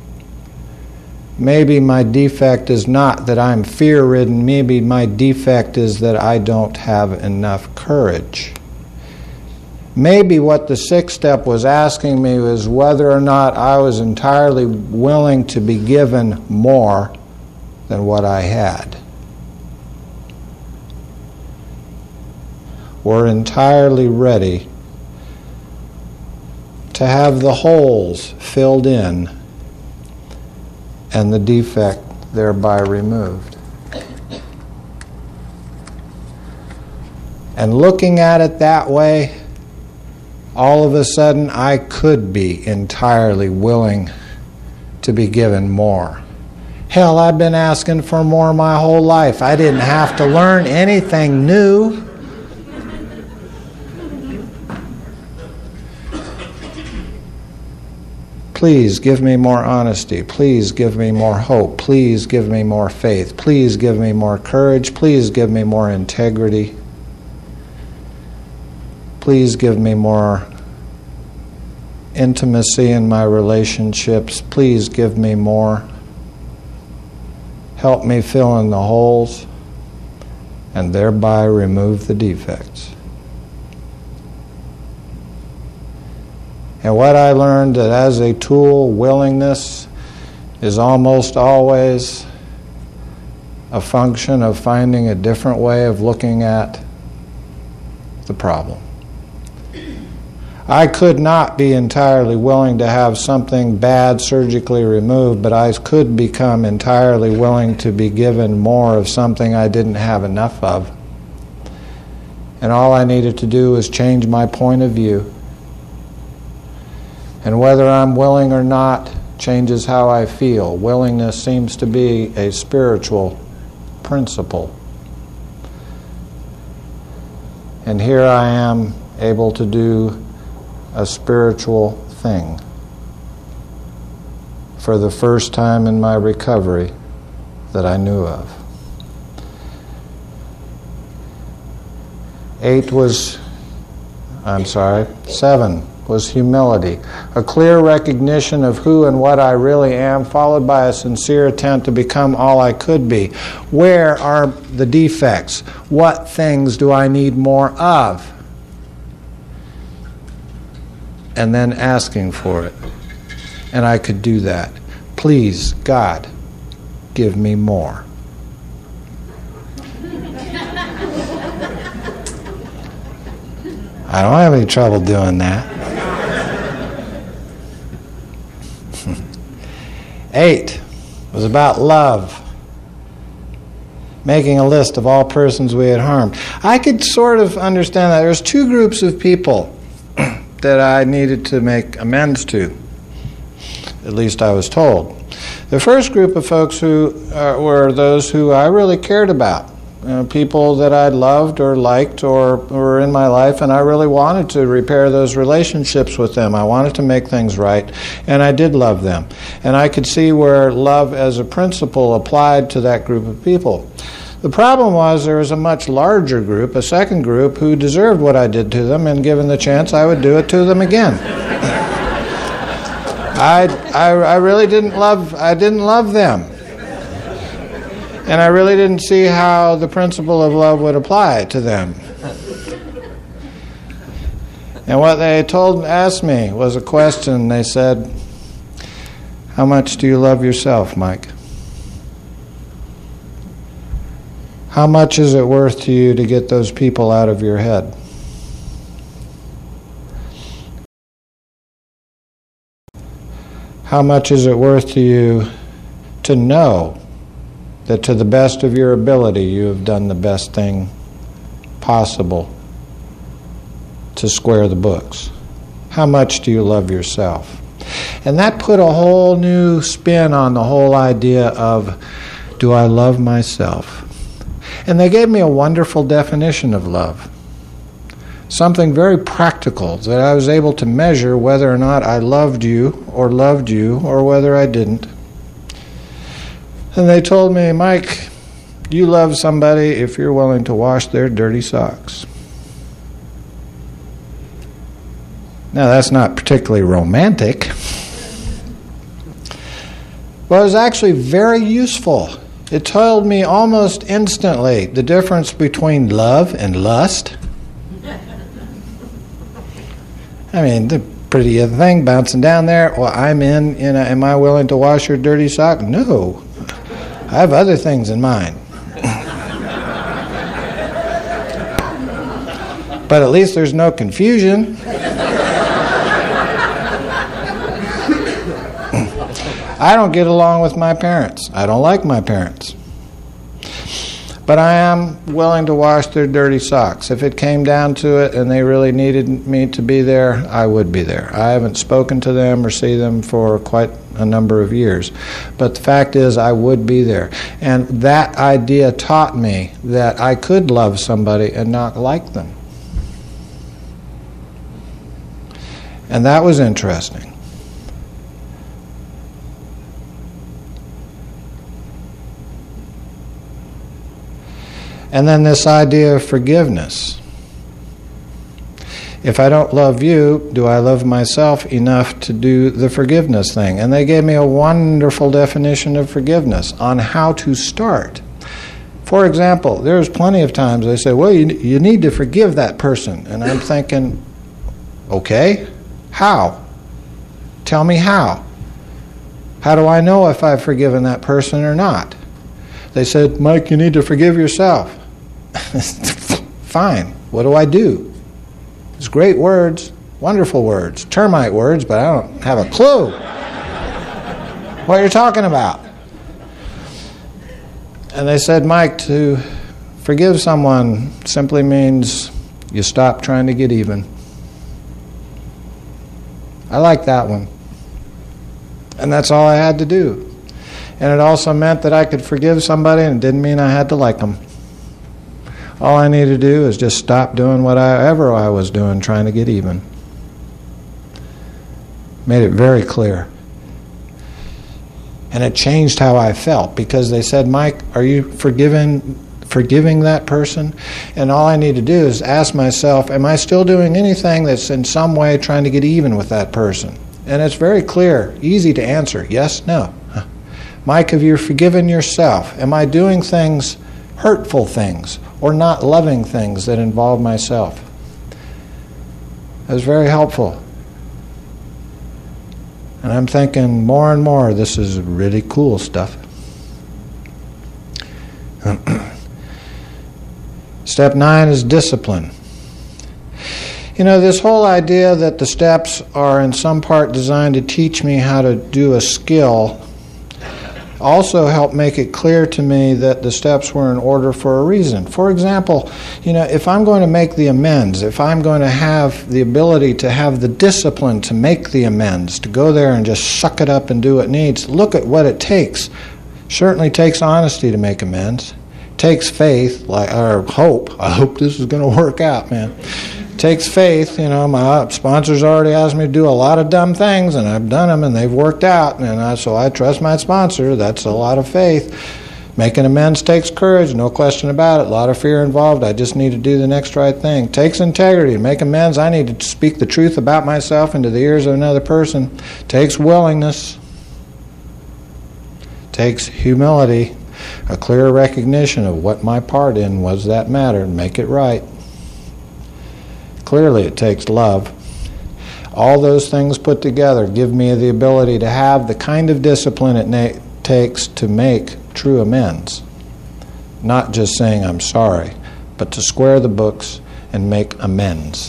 Maybe my defect is not that I'm fear-ridden. Maybe my defect is that I don't have enough courage. Maybe what the sixth step was asking me was whether or not I was entirely willing to be given more than what I had. We're entirely ready to have the holes filled in and the defect thereby removed. And looking at it that way, all of a sudden I could be entirely willing to be given more. Hell, I've been asking for more my whole life. I didn't have to learn anything new. Please give me more honesty. Please give me more hope. Please give me more faith. Please give me more courage. Please give me more integrity. Please give me more intimacy in my relationships. Please give me more. Help me fill in the holes and thereby remove the defects. And what I learned that as a tool, willingness is almost always a function of finding a different way of looking at the problem. I could not be entirely willing to have something bad surgically removed, but I could become entirely willing to be given more of something I didn't have enough of. And all I needed to do was change my point of view. And whether I'm willing or not changes how I feel. Willingness seems to be a spiritual principle. And here I am able to do a spiritual thing for the first time in my recovery that I knew of. 7 was humility, a clear recognition of who and what I really am, followed by a sincere attempt to become all I could be. Where are the defects? What things do I need more of? And then asking for it. And I could do that. Please, God, give me more. I don't have any trouble doing that. 8 was about love. Making a list of all persons we had harmed. I could sort of understand that. There's 2 groups of people that I needed to make amends to. At least I was told. The first group of folks who were those who I really cared about. People that I loved or liked or were in my life, and I really wanted to repair those relationships with them. I wanted to make things right, and I did love them. And I could see where love as a principle applied to that group of people. The problem was there was a much larger group, a second group, who deserved what I did to them, and given the chance, I would do it to them again. I really didn't love them. And I really didn't see how the principle of love would apply to them. And what they asked me was a question. They said, How much do you love yourself, Mike? How much is it worth to you to get those people out of your head? How much is it worth to you to know that to the best of your ability you have done the best thing possible to square the books? How much do you love yourself? And that put a whole new spin on the whole idea of, do I love myself? And they gave me a wonderful definition of love. Something very practical that I was able to measure whether or not I loved you or whether I didn't. And they told me, Mike, you love somebody if you're willing to wash their dirty socks. Now, that's not particularly romantic, but it was actually very useful. It told me almost instantly the difference between love and lust. I mean, the pretty thing bouncing down there. Well, I'm in, am I willing to wash your dirty sock? No. I have other things in mind. But at least there's no confusion. I don't get along with my parents. I don't like my parents. But I am willing to wash their dirty socks. If it came down to it and they really needed me to be there, I would be there. I haven't spoken to them or see them for quite a number of years. But the fact is, I would be there. And that idea taught me that I could love somebody and not like them. And that was interesting. And then this idea of forgiveness. If I don't love you, do I love myself enough to do the forgiveness thing? And they gave me a wonderful definition of forgiveness on how to start. For example, there's plenty of times they say, well, you need to forgive that person. And I'm thinking, okay, how? Tell me how. How do I know if I've forgiven that person or not? They said, Mike, you need to forgive yourself. Fine. What do I do? It's great words, wonderful words, termite words, but I don't have a clue what you're talking about. And they said, Mike, to forgive someone simply means you stop trying to get even. I like that one. And that's all I had to do. And it also meant that I could forgive somebody, and it didn't mean I had to like them. All I needed to do is just stop doing whatever I was doing, trying to get even. Made it very clear. And it changed how I felt, because they said, Mike, are you forgiving that person? And all I need to do is ask myself, am I still doing anything that's in some way trying to get even with that person? And it's very clear, easy to answer, yes, no. Mike, have you forgiven yourself? Am I doing things, hurtful things, or not loving things that involve myself? That was very helpful. And I'm thinking more and more, this is really cool stuff. Step 9 is discipline. You know, this whole idea that the steps are in some part designed to teach me how to do a skill also helped make it clear to me that the steps were in order for a reason. For example, you know, if I'm going to make the amends, if I'm going to have the ability to have the discipline to make the amends, to go there and just suck it up and do what needs, look at what it takes. Certainly takes honesty to make amends. Takes faith, or hope. I hope this is going to work out, man. Takes faith. You know, my sponsors already asked me to do a lot of dumb things, and I've done them, and they've worked out. And so I trust my sponsor. That's a lot of faith. Making amends takes courage, no question about it. A lot of fear involved. I just need to do the next right thing. Takes integrity. To make amends, I need to speak the truth about myself into the ears of another person. Takes willingness. Takes humility. A clear recognition of what my part in was that matter and make it right. Clearly it takes love. All those things put together give me the ability to have the kind of discipline it takes to make true amends. Not just saying I'm sorry, but to square the books and make amends.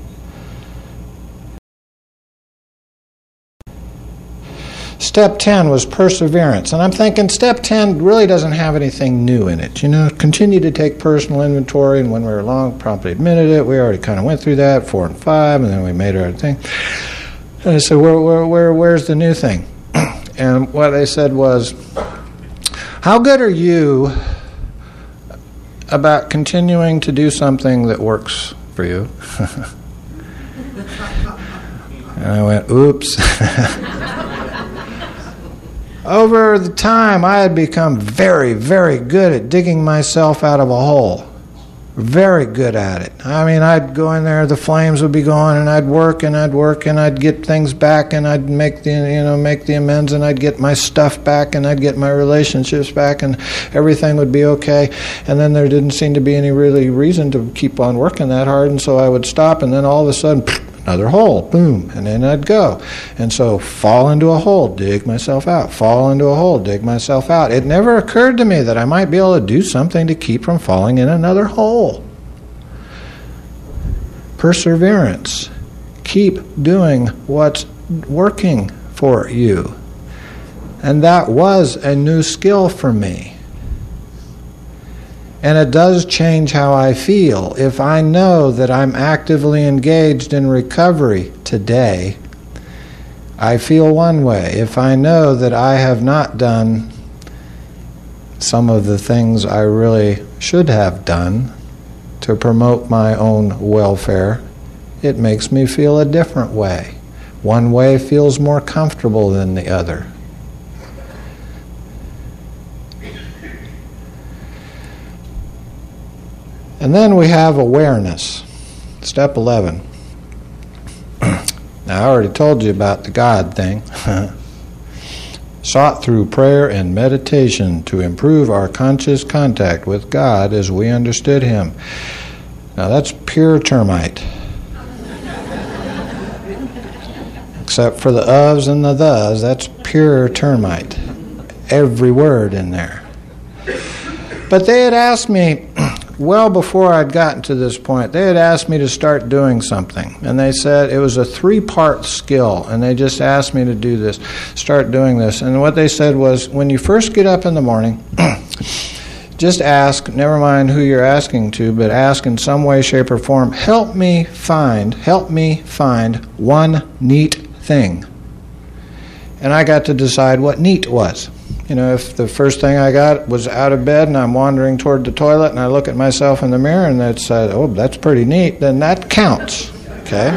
Step 10 was perseverance. And I'm thinking step 10 really doesn't have anything new in it. Continue to take personal inventory, and when we were along, promptly admitted it. We already kind of went through that, 4 and 5, and then we made our thing. And I said, where's the new thing? And what they said was, how good are you about continuing to do something that works for you? And I went, oops. Over the time, I had become very, very good at digging myself out of a hole. Very good at it. I mean, I'd go in there, the flames would be going, and I'd work, and I'd get things back, and I'd make the amends, and I'd get my stuff back, and I'd get my relationships back, and everything would be okay. And then there didn't seem to be any really reason to keep on working that hard, and so I would stop, and then all of a sudden, another hole, boom, and then I'd go. And so fall into a hole, dig myself out, fall into a hole, dig myself out. It never occurred to me that I might be able to do something to keep from falling in another hole. Perseverance. Keep doing what's working for you. And that was a new skill for me. And it does change how I feel. If I know that I'm actively engaged in recovery today, I feel one way. If I know that I have not done some of the things I really should have done to promote my own welfare, it makes me feel a different way. One way feels more comfortable than the other. And then we have awareness. Step 11. Now, I already told you about the God thing. Sought through prayer and meditation to improve our conscious contact with God as we understood Him. Now, that's pure termite. Except for the ofs and the thes, that's pure termite. Every word in there. But they had asked me, well before I'd gotten to this point, they had asked me to start doing something. And they said it was a 3-part skill. And they just asked me to do this, start doing this. And what they said was, when you first get up in the morning, just ask, never mind who you're asking to, but ask in some way, shape, or form, help me find one neat thing. And I got to decide what neat was. If the first thing I got was out of bed and I'm wandering toward the toilet and I look at myself in the mirror and it says, oh, that's pretty neat, then that counts. Okay?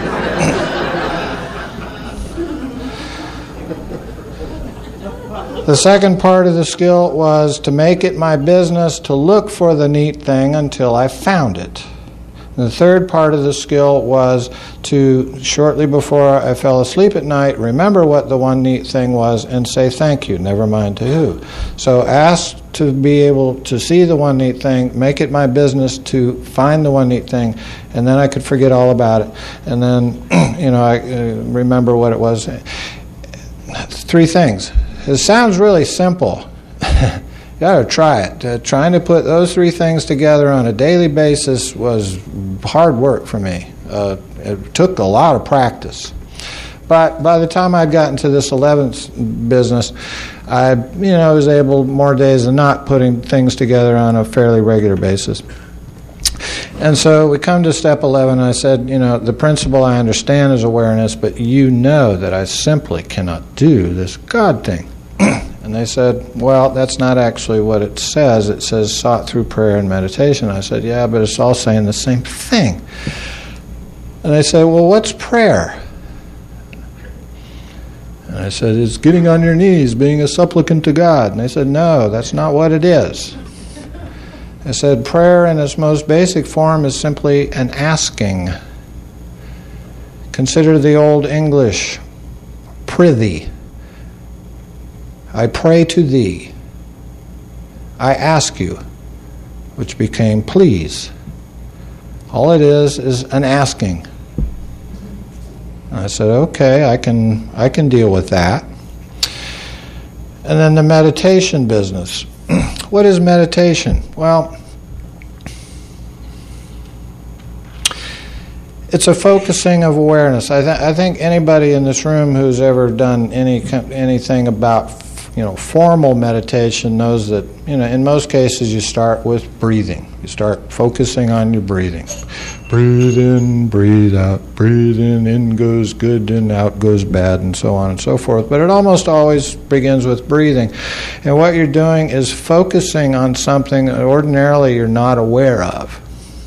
The second part of the skill was to make it my business to look for the neat thing until I found it. The third part of the skill was to, shortly before I fell asleep at night, remember what the one neat thing was and say thank you, never mind to who. So ask to be able to see the one neat thing, make it my business to find the one neat thing, and then I could forget all about it. And then, I remember what it was. 3 things. It sounds really simple. You got to try it. Trying to put those 3 things together on a daily basis was hard work for me. It took a lot of practice. But by the time I'd gotten to this 11th business, I was able, more days than not, putting things together on a fairly regular basis. And so we come to step 11, and I said, the principle I understand is awareness, but that I simply cannot do this God thing. And they said, well, that's not actually what it says. It says sought through prayer and meditation. I said, yeah, but it's all saying the same thing. And they said, well, what's prayer? And I said, it's getting on your knees, being a supplicant to God. And they said, no, that's not what it is. I said, prayer in its most basic form is simply an asking. Consider the Old English, prithee. I pray to thee. I ask you, which became please. All it is an asking. I said, okay, I can deal with that. And then the meditation business. What is meditation? Well, it's a focusing of awareness. I think anybody in this room who's ever done anything about formal meditation knows that in most cases you start with breathing. You start focusing on your breathing. Breathe in, breathe out. Breathe in goes good, and out goes bad, and so on and so forth. But it almost always begins with breathing. And what you're doing is focusing on something that ordinarily you're not aware of.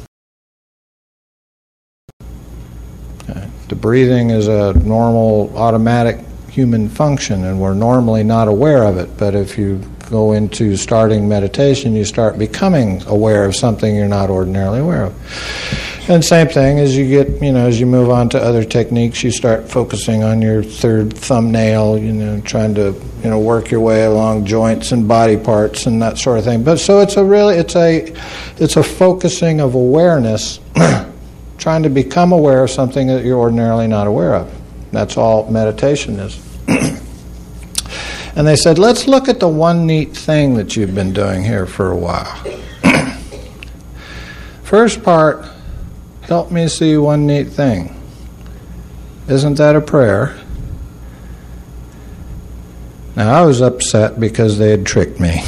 The breathing is a normal, automatic human function, and we're normally not aware of it. But if you go into starting meditation, you start becoming aware of something you're not ordinarily aware of. And same thing as you get, as you move on to other techniques, you start focusing on your third thumbnail, trying to, work your way along joints and body parts and that sort of thing. But so it's a focusing of awareness, trying to become aware of something that you're ordinarily not aware of. That's all meditation is. And they said, let's look at the one neat thing that you've been doing here for a while. First part, help me see one neat thing. Isn't that a prayer? Now, I was upset because they had tricked me.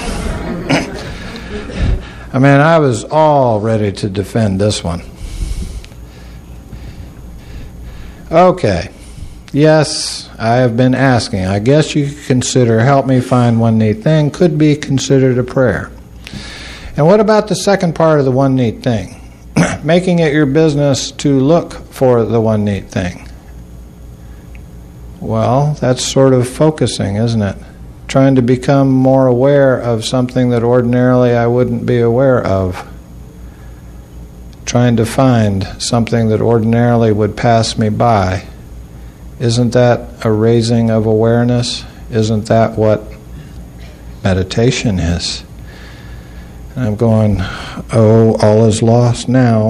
I was all ready to defend this one. Okay. Yes, I have been asking. I guess you could consider help me find one neat thing could be considered a prayer. And what about the second part of the one neat thing? Making it your business to look for the one neat thing. Well, that's sort of focusing, isn't it? Trying to become more aware of something that ordinarily I wouldn't be aware of. Trying to find something that ordinarily would pass me by. Isn't that a raising of awareness? Isn't that what meditation is? And I'm going, all is lost now.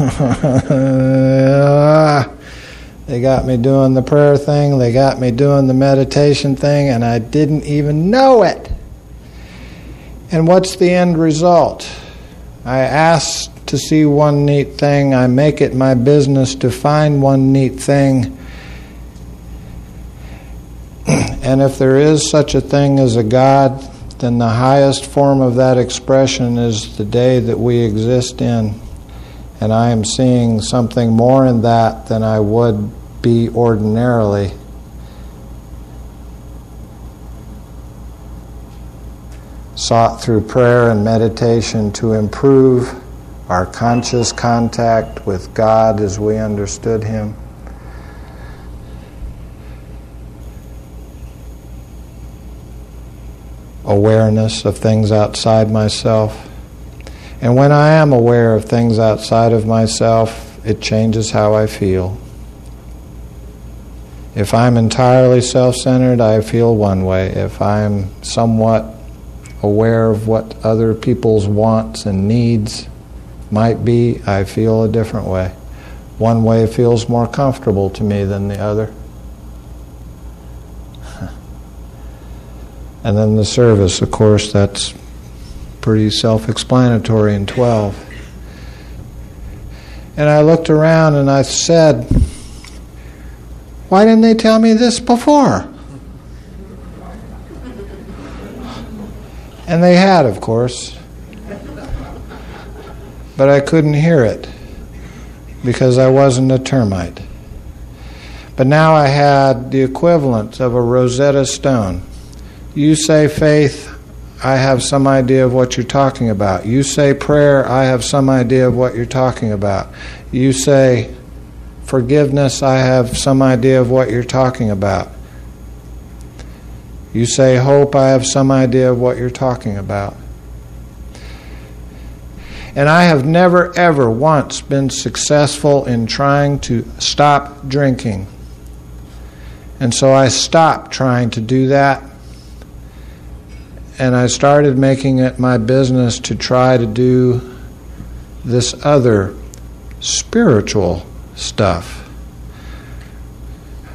They got me doing the prayer thing, they got me doing the meditation thing, and I didn't even know it. And what's the end result? I ask to see one neat thing, I make it my business to find one neat thing. And if there is such a thing as a God, then the highest form of that expression is the day that we exist in. And I am seeing something more in that than I would be ordinarily. Sought through prayer and meditation to improve our conscious contact with God as we understood Him. Awareness of things outside myself. And when I am aware of things outside of myself, it changes how I feel. If I'm entirely self-centered, I feel one way. If I'm somewhat aware of what other people's wants and needs might be, I feel a different way. One way feels more comfortable to me than the other. And then the service, of course, that's pretty self-explanatory in 12. And I looked around and I said, why didn't they tell me this before? And they had, of course. But I couldn't hear it because I wasn't a termite. But now I had the equivalent of a Rosetta Stone. You say faith, I have some idea of what you're talking about. You say prayer, I have some idea of what you're talking about. You say forgiveness, I have some idea of what you're talking about. You say hope, I have some idea of what you're talking about. And I have never, ever once been successful in trying to stop drinking. And so I stopped trying to do that. And I started making it my business to try to do this other spiritual stuff,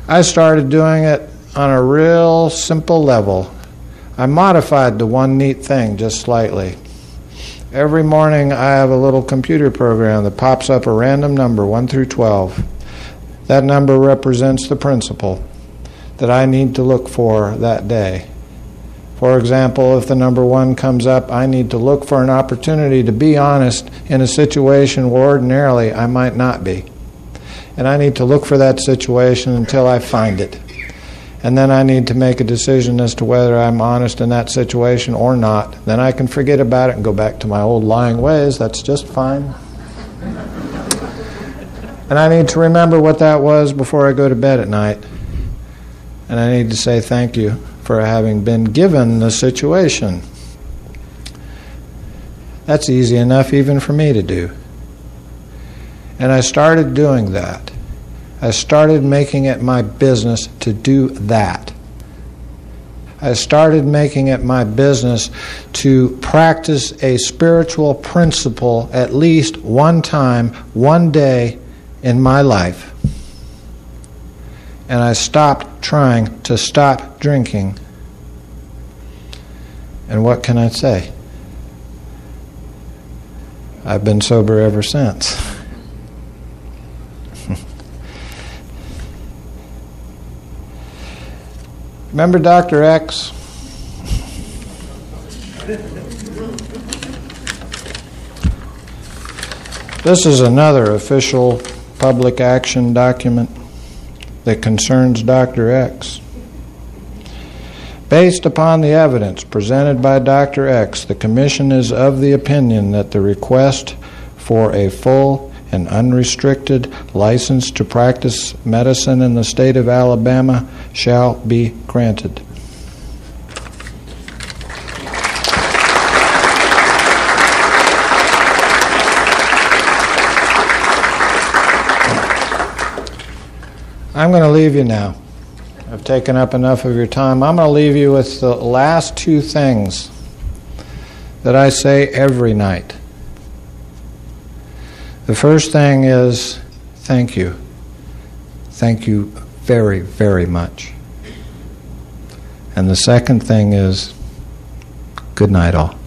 I started doing it on a real simple level. I modified the one neat thing just slightly. Every morning I have a little computer program that pops up a random number, 1 through 12. That number represents the principle that I need to look for that day. For example, if the number 1 comes up, I need to look for an opportunity to be honest in a situation where ordinarily I might not be. And I need to look for that situation until I find it. And then I need to make a decision as to whether I'm honest in that situation or not. Then I can forget about it and go back to my old lying ways. That's just fine. And I need to remember what that was before I go to bed at night. And I need to say thank you for having been given the situation. That's easy enough even for me to do. And I started doing that. I started making it my business to do that. I started making it my business to practice a spiritual principle at least one time, one day in my life. And I stopped trying to stop drinking. And what can I say? I've been sober ever since. Remember Dr. X? This is another official public action document that concerns Dr. X. Based upon the evidence presented by Dr. X, the Commission is of the opinion that the request for a full and unrestricted license to practice medicine in the state of Alabama shall be granted. I'm going to leave you now. I've taken up enough of your time. I'm going to leave you with the last 2 things that I say every night. The first thing is thank you. Thank you very, very much. And the second thing is good night all.